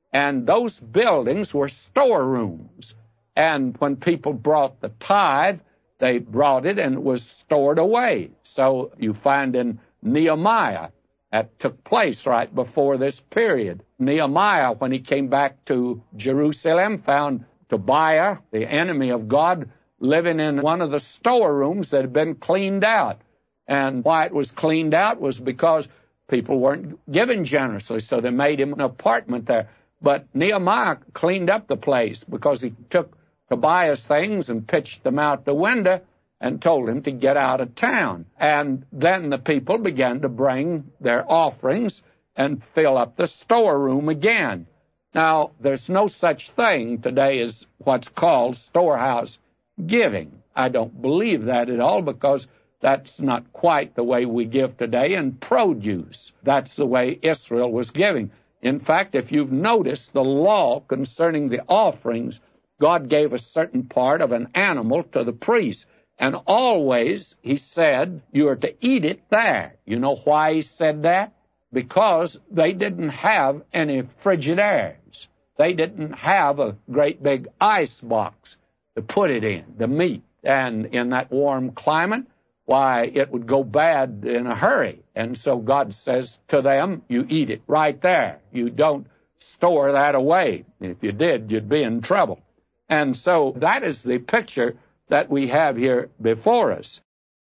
And those buildings were storerooms. And when people brought the tithe, they brought it and it was stored away. So you find in Nehemiah, that took place right before this period. Nehemiah, when he came back to Jerusalem, found Tobiah, the enemy of God, living in one of the storerooms that had been cleaned out. And why it was cleaned out was because people weren't giving generously, so they made him an apartment there. But Nehemiah cleaned up the place because he took Tobiah's things and pitched them out the window and told him to get out of town. And then the people began to bring their offerings and fill up the storeroom again. Now, there's no such thing today as what's called storehouse giving. I don't believe that at all, because that's not quite the way we give today in produce. That's the way Israel was giving. In fact, if you've noticed the law concerning the offerings, God gave a certain part of an animal to the priest. And always, he said, you are to eat it there. You know why he said that? Because they didn't have any Frigidaires. They didn't have a great big ice box to put it in, the meat. And in that warm climate, why, it would go bad in a hurry. And so God says to them, you eat it right there. You don't store that away. If you did, you'd be in trouble. And so that is the picture that we have here before us.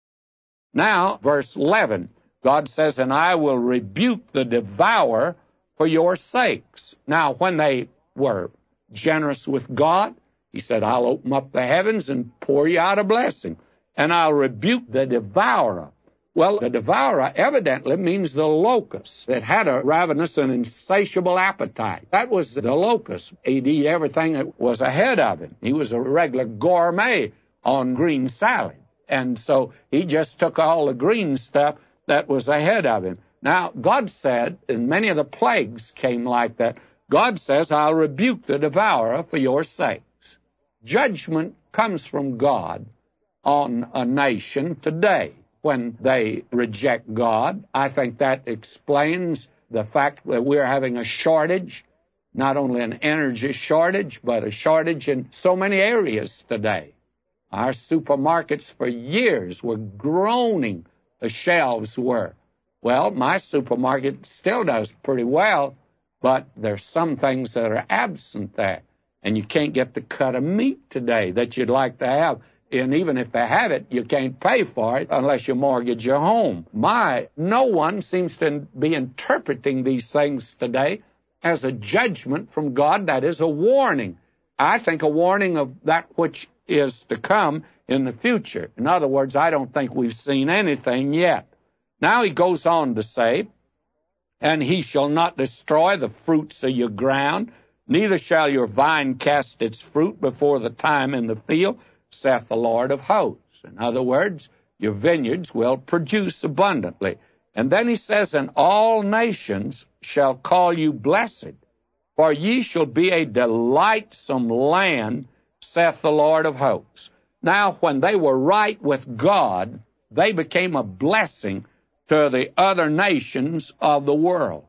Now, verse eleven, God says, and I will rebuke the devourer for your sakes. Now, when they were generous with God, he said, I'll open up the heavens and pour you out a blessing, and I'll rebuke the devourer. Well, the devourer evidently means the locust that had a ravenous and insatiable appetite. That was the locust. He'd eat everything that was ahead of him. He was a regular gourmet on green salad. And so he just took all the green stuff that was ahead of him. Now, God said, and many of the plagues came like that, God says, I'll rebuke the devourer for your sakes. Judgment comes from God on a nation today when they reject God. I think that explains the fact that we're having a shortage, not only an energy shortage, but a shortage in so many areas today. Our supermarkets for years were groaning, the shelves were. Well, my supermarket still does pretty well, but there's some things that are absent there. And you can't get the cut of meat today that you'd like to have. And even if they have it, you can't pay for it unless you mortgage your home. My, no one seems to be interpreting these things today as a judgment from God. That is a warning. I think a warning of that which is to come in the future. In other words, I don't think we've seen anything yet. Now he goes on to say, and he shall not destroy the fruits of your ground, neither shall your vine cast its fruit before the time in the field, saith the Lord of hosts. In other words, your vineyards will produce abundantly. And then he says, and all nations shall call you blessed, for ye shall be a delightsome land, saith the Lord of hosts. Now, when they were right with God, they became a blessing to the other nations of the world.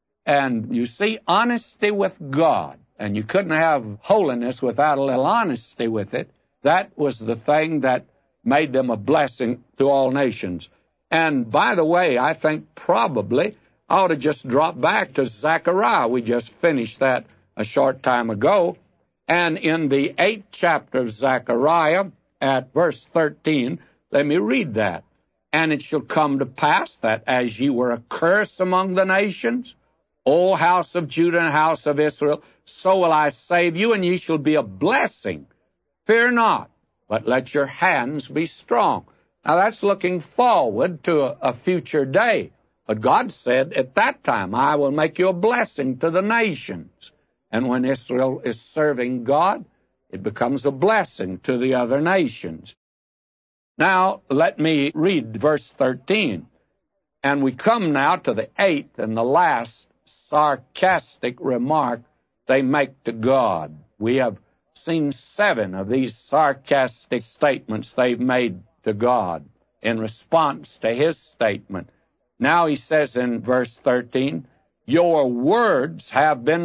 And you see, honesty with God, and you couldn't have holiness without a little honesty with it, that was the thing that made them a blessing to all nations. And by the way, I think probably I ought to just drop back to Zechariah. We just finished that a short time ago. And in the eighth chapter of Zechariah, at verse thirteen, let me read that. And it shall come to pass that as ye were a curse among the nations, O house of Judah and house of Israel, so will I save you, and ye shall be a blessing. Fear not, but let your hands be strong. Now that's looking forward to a, a future day. But God said, at that time, I will make you a blessing to the nations. And when Israel is serving God, it becomes a blessing to the other nations. Now, let me read verse thirteen. And we come now to the eighth and the last sarcastic remark they make to God. We have seen seven of these sarcastic statements they've made to God in response to his statement. Now he says in verse thirteen, your words have been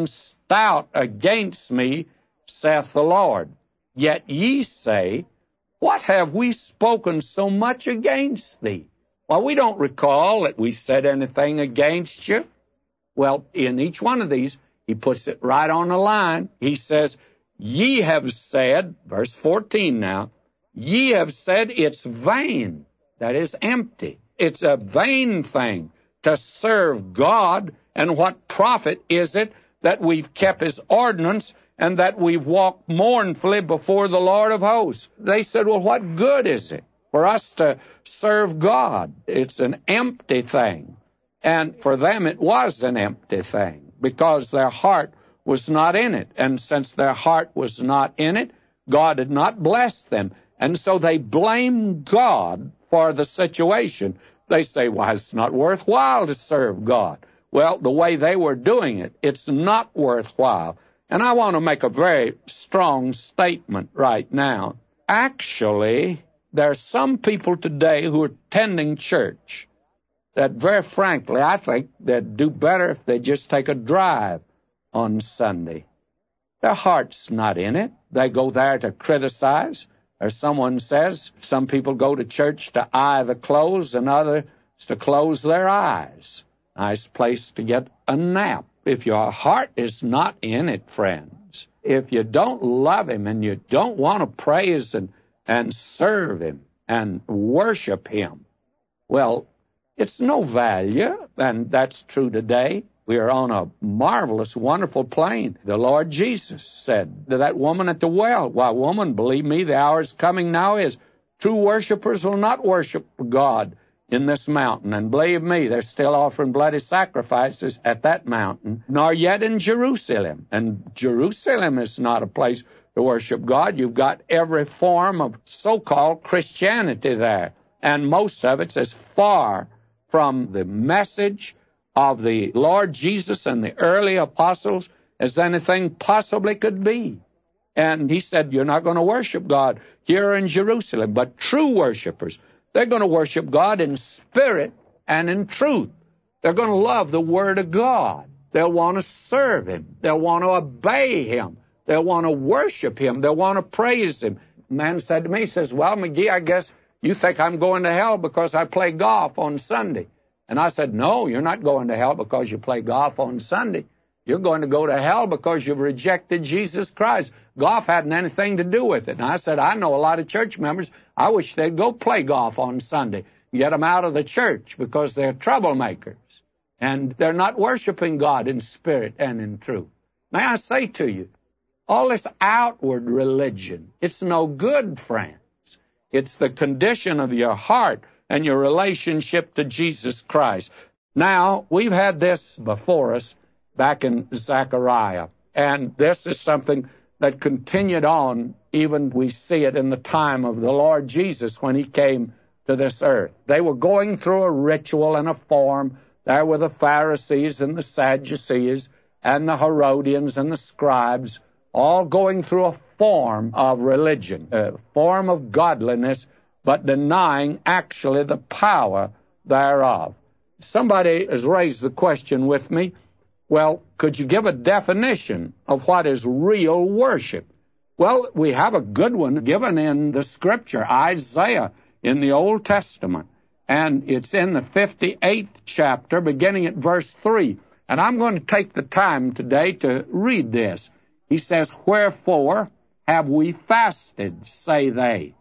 stout against me, saith the Lord. Yet ye say, what have we spoken so much against thee? Well, we don't recall that we said anything against you. Well, in each one of these, he puts it right on the line. He says, ye have said, verse fourteen now, ye have said it's vain, that is empty. It's a vain thing to serve God, and what profit is it that we've kept his ordinance and that we've walked mournfully before the Lord of hosts? They said, well, what good is it for us to serve God? It's an empty thing. And for them it was an empty thing because their heart was not in it. And since their heart was not in it, God had not blessed them. And so they blame God for the situation. They say, well, it's not worthwhile to serve God. Well, the way they were doing it, it's not worthwhile. And I want to make a very strong statement right now. Actually, there are some people today who are attending church that, very frankly, I think they'd do better if they just take a drive on Sunday. Their heart's not in it. They go there to criticize. Or someone says, some people go to church to eye the clothes and others to close their eyes. Nice place to get a nap. If your heart is not in it, friends, if you don't love him and you don't want to praise and, and serve him and worship him, well, it's no value, and that's true today. We are on a marvelous, wonderful plane. The Lord Jesus said to that woman at the well, why, woman, believe me, the hour is coming now is true worshipers will not worship God in this mountain. And believe me, they're still offering bloody sacrifices at that mountain, nor yet in Jerusalem. And Jerusalem is not a place to worship God. You've got every form of so-called Christianity there. And most of it's as far from the message of the Lord Jesus and the early apostles as anything possibly could be. And he said, you're not going to worship God here in Jerusalem, but true worshipers, they're going to worship God in spirit and in truth. They're going to love the Word of God. They'll want to serve him. They'll want to obey him. They'll want to worship him. They'll want to praise him. A man said to me, he says, well, McGee, I guess you think I'm going to hell because I play golf on Sunday. And I said, no, you're not going to hell because you play golf on Sunday. You're going to go to hell because you've rejected Jesus Christ. Golf hadn't anything to do with it. And I said, I know a lot of church members, I wish they'd go play golf on Sunday. Get them out of the church because they're troublemakers. And they're not worshiping God in spirit and in truth. May I say to you, all this outward religion, it's no good, friends. It's the condition of your heart and your relationship to Jesus Christ. Now, we've had this before us back in Zechariah, and this is something that continued on, even we see it in the time of the Lord Jesus when he came to this earth. They were going through a ritual and a form. There were the Pharisees and the Sadducees and the Herodians and the scribes, all going through a form of religion, a form of godliness, but denying actually the power thereof. Somebody has raised the question with me, well, could you give a definition of what is real worship? Well, we have a good one given in the Scripture, Isaiah, in the Old Testament. And it's in the fifty-eighth chapter, beginning at verse three. And I'm going to take the time today to read this. He says, wherefore have we fasted, say they,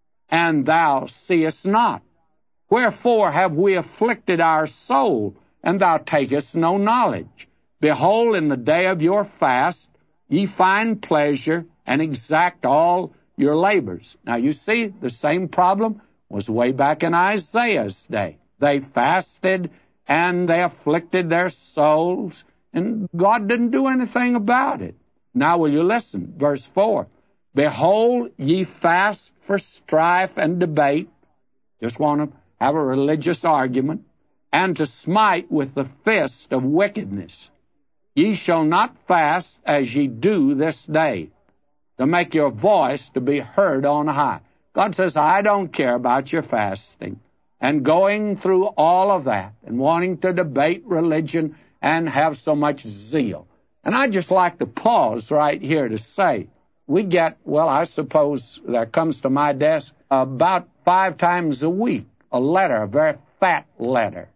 and thou seest not? Wherefore have we afflicted our soul, and thou takest no knowledge? Behold, in the day of your fast ye find pleasure, and exact all your labors. Now you see, the same problem was way back in Isaiah's day. They fasted, and they afflicted their souls, and God didn't do anything about it. Now will you listen? Verse four. Behold, ye fast for strife and debate. Just want to have a religious argument. And to smite with the fist of wickedness. Ye shall not fast as ye do this day, to make your voice to be heard on high. God says, I don't care about your fasting. And going through all of that, and wanting to debate religion and have so much zeal. And I'd just like to pause right here to say, we get, well, I suppose that comes to my desk about five times a week, a letter, a very fat letter.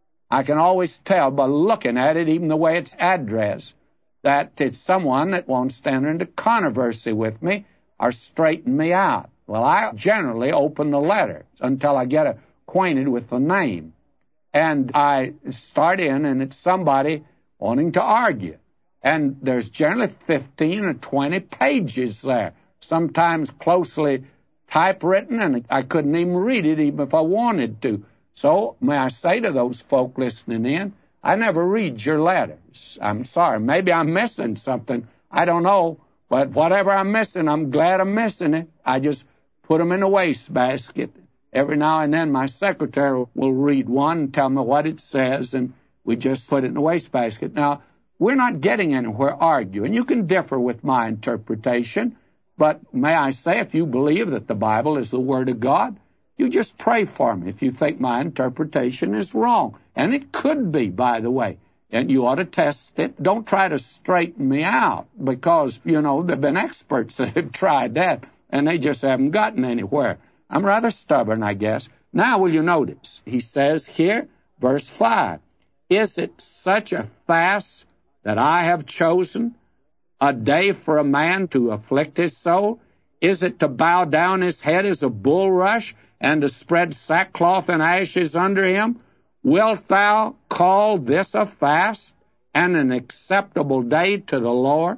I can always tell by looking at it, even the way it's addressed, that it's someone that wants to enter into controversy with me or straighten me out. Well, I generally open the letter until I get acquainted with the name. And I start in, and it's somebody wanting to argue. And there's generally fifteen or twenty pages there, sometimes closely typewritten, and I couldn't even read it even if I wanted to. So may I say to those folk listening in, I never read your letters. I'm sorry. Maybe I'm missing something. I don't know. But whatever I'm missing, I'm glad I'm missing it. I just put them in a wastebasket. Every now and then my secretary will read one and tell me what it says, and we just put it in the wastebasket. Now, we're not getting anywhere arguing. You can differ with my interpretation, but may I say, if you believe that the Bible is the Word of God, you just pray for me if you think my interpretation is wrong. And it could be, by the way. And you ought to test it. Don't try to straighten me out because, you know, there have been experts that have tried that, and they just haven't gotten anywhere. I'm rather stubborn, I guess. Now, will you notice? He says here, verse five, is it such a fast that I have chosen, a day for a man to afflict his soul? Is it to bow down his head as a bulrush and to spread sackcloth and ashes under him? Wilt thou call this a fast and an acceptable day to the Lord?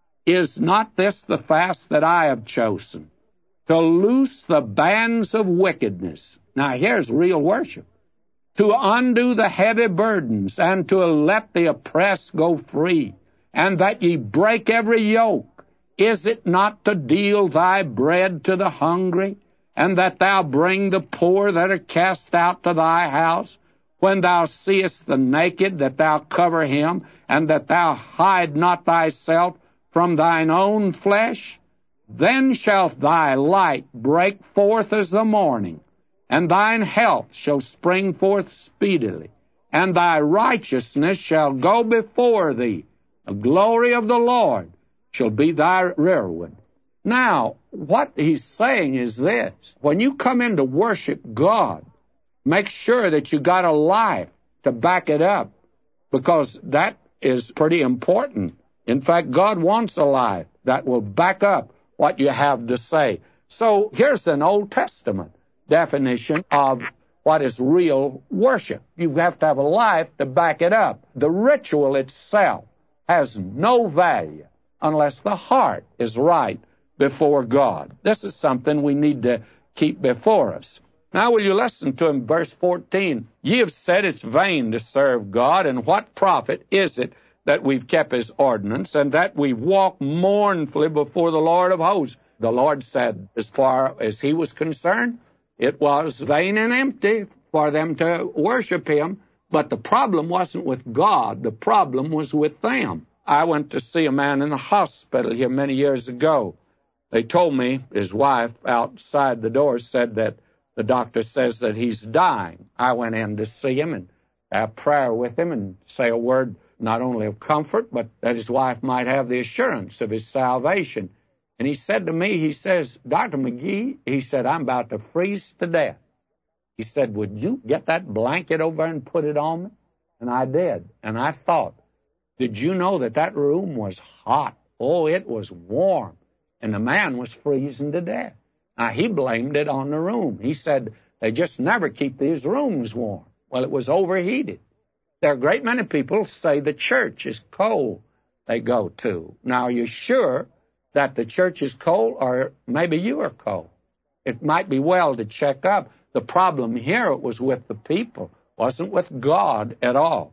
Is not this the fast that I have chosen, to loose the bands of wickedness? Now here's real worship. To undo the heavy burdens, and to let the oppressed go free, and that ye break every yoke. Is it not to deal thy bread to the hungry, and that thou bring the poor that are cast out to thy house? When thou seest the naked, that thou cover him, and that thou hide not thyself from thine own flesh? Then shall thy light break forth as the morning, and thine health shall spring forth speedily, and thy righteousness shall go before thee. The glory of the Lord shall be thy rearward. Now, what he's saying is this. When you come in to worship God, make sure that you got a life to back it up, because that is pretty important. In fact, God wants a life that will back up what you have to say. So here's an Old Testament definition of what is real worship. You have to have a life to back it up. The ritual itself has no value unless the heart is right before God. This is something we need to keep before us. Now will you listen to him, verse fourteen. Ye have said it's vain to serve God, and what profit is it that we've kept his ordinance, and that we walk mournfully before the Lord of hosts? The Lord said, as far as he was concerned, it was vain and empty for them to worship him, but the problem wasn't with God. The problem was with them. I went to see a man in the hospital here many years ago. They told me his wife outside the door said that the doctor says that he's dying. I went in to see him and have prayer with him and say a word not only of comfort, but that his wife might have the assurance of his salvation. And he said to me, he says, Doctor McGee, he said, I'm about to freeze to death. He said, would you get that blanket over and put it on me? And I did. And I thought, did you know that that room was hot? Oh, it was warm. And the man was freezing to death. Now, he blamed it on the room. He said, they just never keep these rooms warm. Well, it was overheated. There are a great many people say the church is cold they go to. Now, are you sure that the church is cold, or maybe you are cold? It might be well to check up. The problem here was with the people, wasn't with God at all.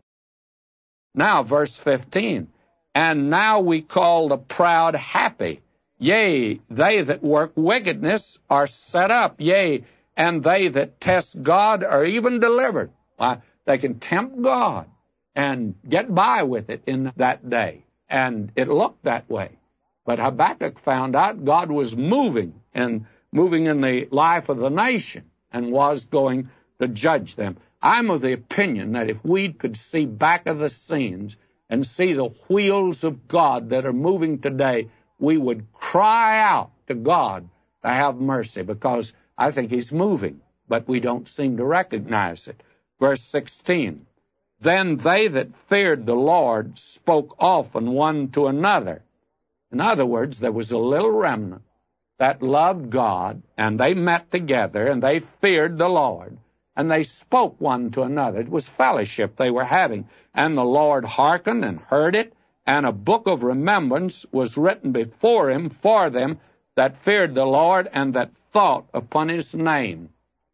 Now, verse fifteen, and now we call the proud happy. Yea, they that work wickedness are set up. Yea, and they that test God are even delivered. Why, they can tempt God and get by with it in that day. And it looked that way. But Habakkuk found out God was moving and moving in the life of the nation and was going to judge them. I'm of the opinion that if we could see back of the scenes and see the wheels of God that are moving today, we would cry out to God to have mercy, because I think He's moving, but we don't seem to recognize it. Verse sixteen, then they that feared the Lord spoke often one to another. In other words, there was a little remnant that loved God, and they met together, and they feared the Lord, and they spoke one to another. It was fellowship they were having, and the Lord hearkened and heard it, and a book of remembrance was written before Him for them that feared the Lord and that thought upon His name.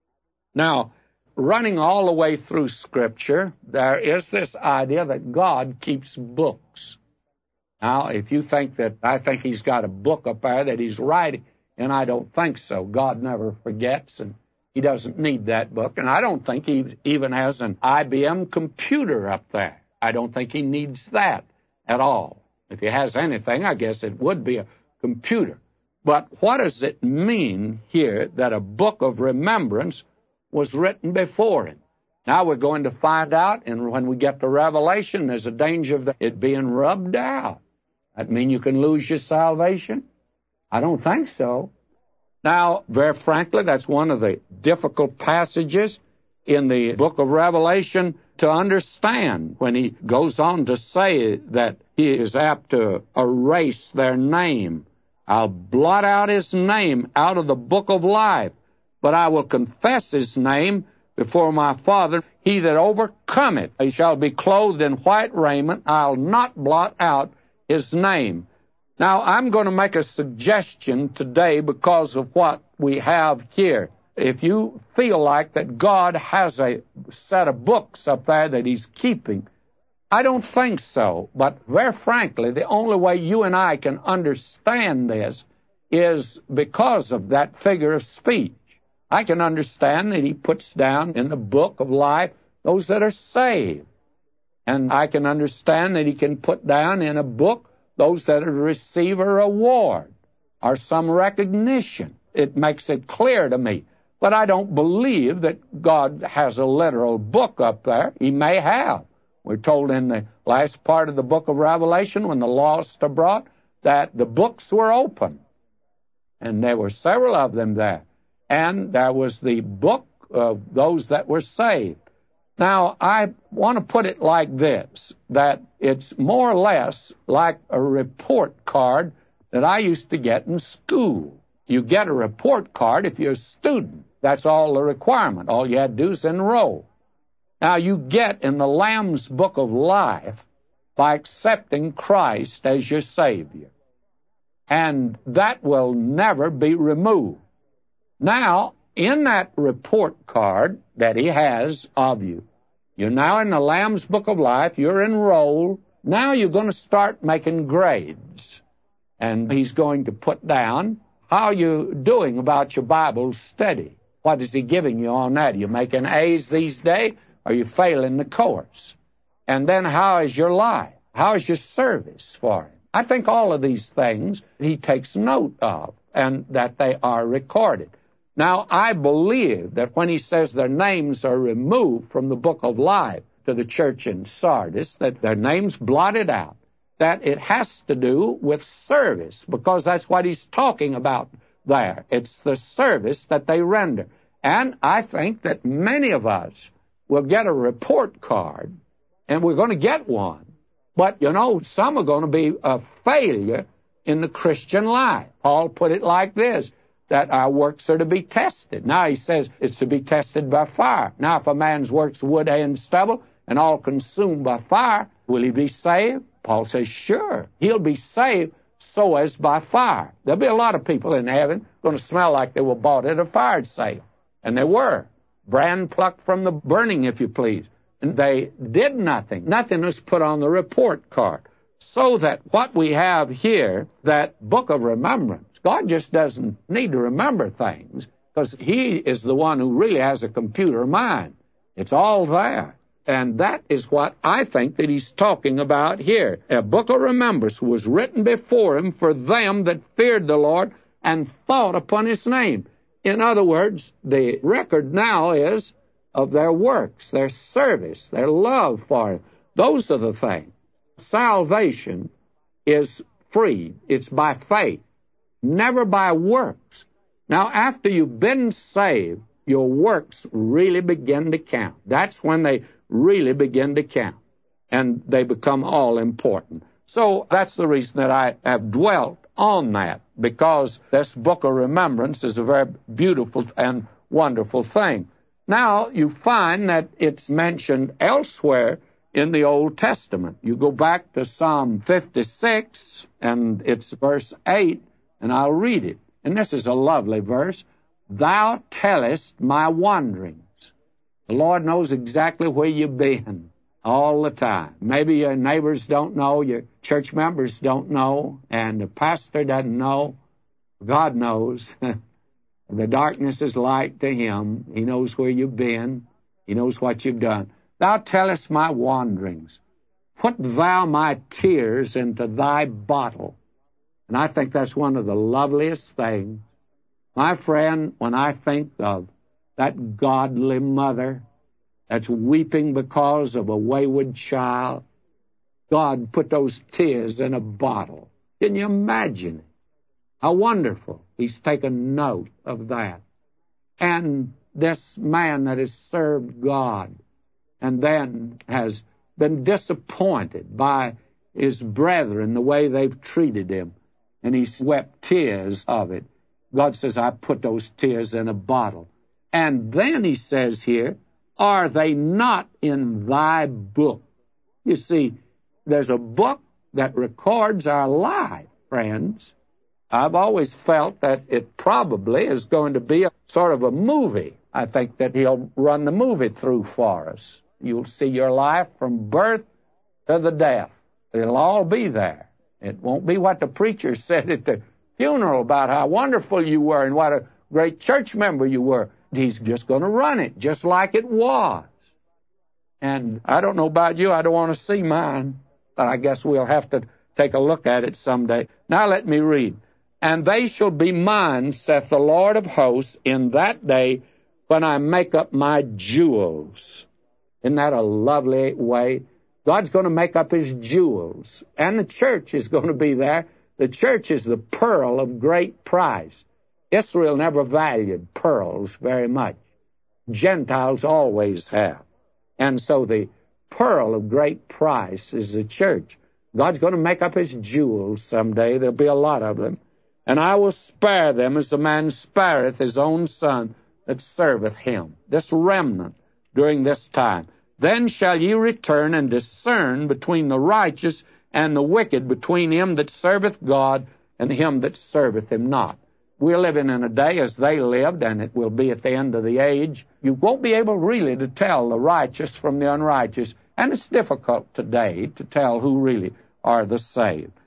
Now, running all the way through Scripture, there is this idea that God keeps books. Now, if you think that I think He's got a book up there that He's writing, and I don't think so. God never forgets, and He doesn't need that book. And I don't think He even has an I B M computer up there. I don't think He needs that at all. If He has anything, I guess it would be a computer. But what does it mean here that a book of remembrance was written before Him? Now we're going to find out, and when we get to Revelation, there's a danger of it being rubbed out. That mean you can lose your salvation? I don't think so. Now, very frankly, that's one of the difficult passages in the book of Revelation to understand, when he goes on to say that he is apt to erase their name. I'll blot out his name out of the book of life, but I will confess his name before my Father. He that overcometh, he shall be clothed in white raiment. I'll not blot out his name. Now, I'm going to make a suggestion today because of what we have here. If you feel like that God has a set of books up there that He's keeping, I don't think so. But very frankly, the only way you and I can understand this is because of that figure of speech. I can understand that He puts down in the book of life those that are saved. And I can understand that He can put down in a book those that receive a reward or some recognition. It makes it clear to me. But I don't believe that God has a literal book up there. He may have. We're told in the last part of the book of Revelation, when the lost are brought, that the books were open. And there were several of them there. And there was the book of those that were saved. Now, I want to put it like this, that it's more or less like a report card that I used to get in school. You get a report card if you're a student. That's all the requirement. All you had to do is enroll. Now, you get in the Lamb's Book of Life by accepting Christ as your Savior. And that will never be removed. Now, in that report card that He has of you, you're now in the Lamb's Book of Life, you're enrolled. Now you're going to start making grades. And He's going to put down how you're doing about your Bible study. What is He giving you on that? Are you making A's these days? Or are you failing the course? And then how is your life? How is your service for Him? I think all of these things He takes note of, and that they are recorded. Now, I believe that when He says their names are removed from the book of life to the church in Sardis, that their names blotted out, that it has to do with service, because that's what He's talking about there. It's the service that they render. And I think that many of us will get a report card, and we're going to get one. But, you know, some are going to be a failure in the Christian life. Paul put it like this, that our works are to be tested. Now he says it's to be tested by fire. Now if a man's works wood, hay, and stubble, and all consumed by fire, will he be saved? Paul says, sure. He'll be saved so as by fire. There'll be a lot of people in heaven going to smell like they were bought at a fire sale. And they were. Brand plucked from the burning, if you please. And they did nothing. Nothing was put on the report card. So that what we have here, that book of remembrance, God just doesn't need to remember things, because He is the one who really has a computer mind. It's all there. And that is what I think that He's talking about here. A book of remembrance was written before Him for them that feared the Lord and thought upon His name. In other words, the record now is of their works, their service, their love for Him. Those are the things. Salvation is free. It's by faith, never by works. Now, after you've been saved, your works really begin to count. That's when they really begin to count, and they become all important. So that's the reason that I have dwelt on that, because this book of remembrance is a very beautiful and wonderful thing. Now, you find that it's mentioned elsewhere in the Old Testament. You go back to Psalm fifty-six, and it's verse eight, and I'll read it. And this is a lovely verse. Thou tellest my wanderings. The Lord knows exactly where you've been all the time. Maybe your neighbors don't know, your church members don't know, and the pastor doesn't know. God knows. The darkness is light to him. He knows where you've been. He knows what you've done. Thou tellest my wanderings. Put thou my tears into thy bottle. And I think that's one of the loveliest things. My friend, when I think of that godly mother that's weeping because of a wayward child, God put those tears in a bottle. Can you imagine it? How wonderful. He's taken note of that. And this man that has served God and then has been disappointed by his brethren, the way they've treated him, and he's wept tears of it. God says, I put those tears in a bottle. And then he says here, are they not in thy book? You see, there's a book that records our life, friends. I've always felt that it probably is going to be a sort of a movie. I think that he'll run the movie through for us. You'll see your life from birth to the death. It'll all be there. It won't be what the preacher said at the funeral about how wonderful you were and what a great church member you were. He's just going to run it just like it was. And I don't know about you, I don't want to see mine, but I guess we'll have to take a look at it someday. Now let me read. And they shall be mine, saith the Lord of hosts, in that day when I make up my jewels. Isn't that a lovely way? God's going to make up his jewels, and the church is going to be there. The church is the pearl of great price. Israel never valued pearls very much. Gentiles always have. And so the pearl of great price is the church. God's going to make up his jewels someday. There'll be a lot of them. And I will spare them as a man spareth his own son that serveth him. This remnant during this time. Then shall ye return and discern between the righteous and the wicked, between him that serveth God and him that serveth him not. We're living in a day as they lived, and it will be at the end of the age. You won't be able really to tell the righteous from the unrighteous, and it's difficult today to tell who really are the saved.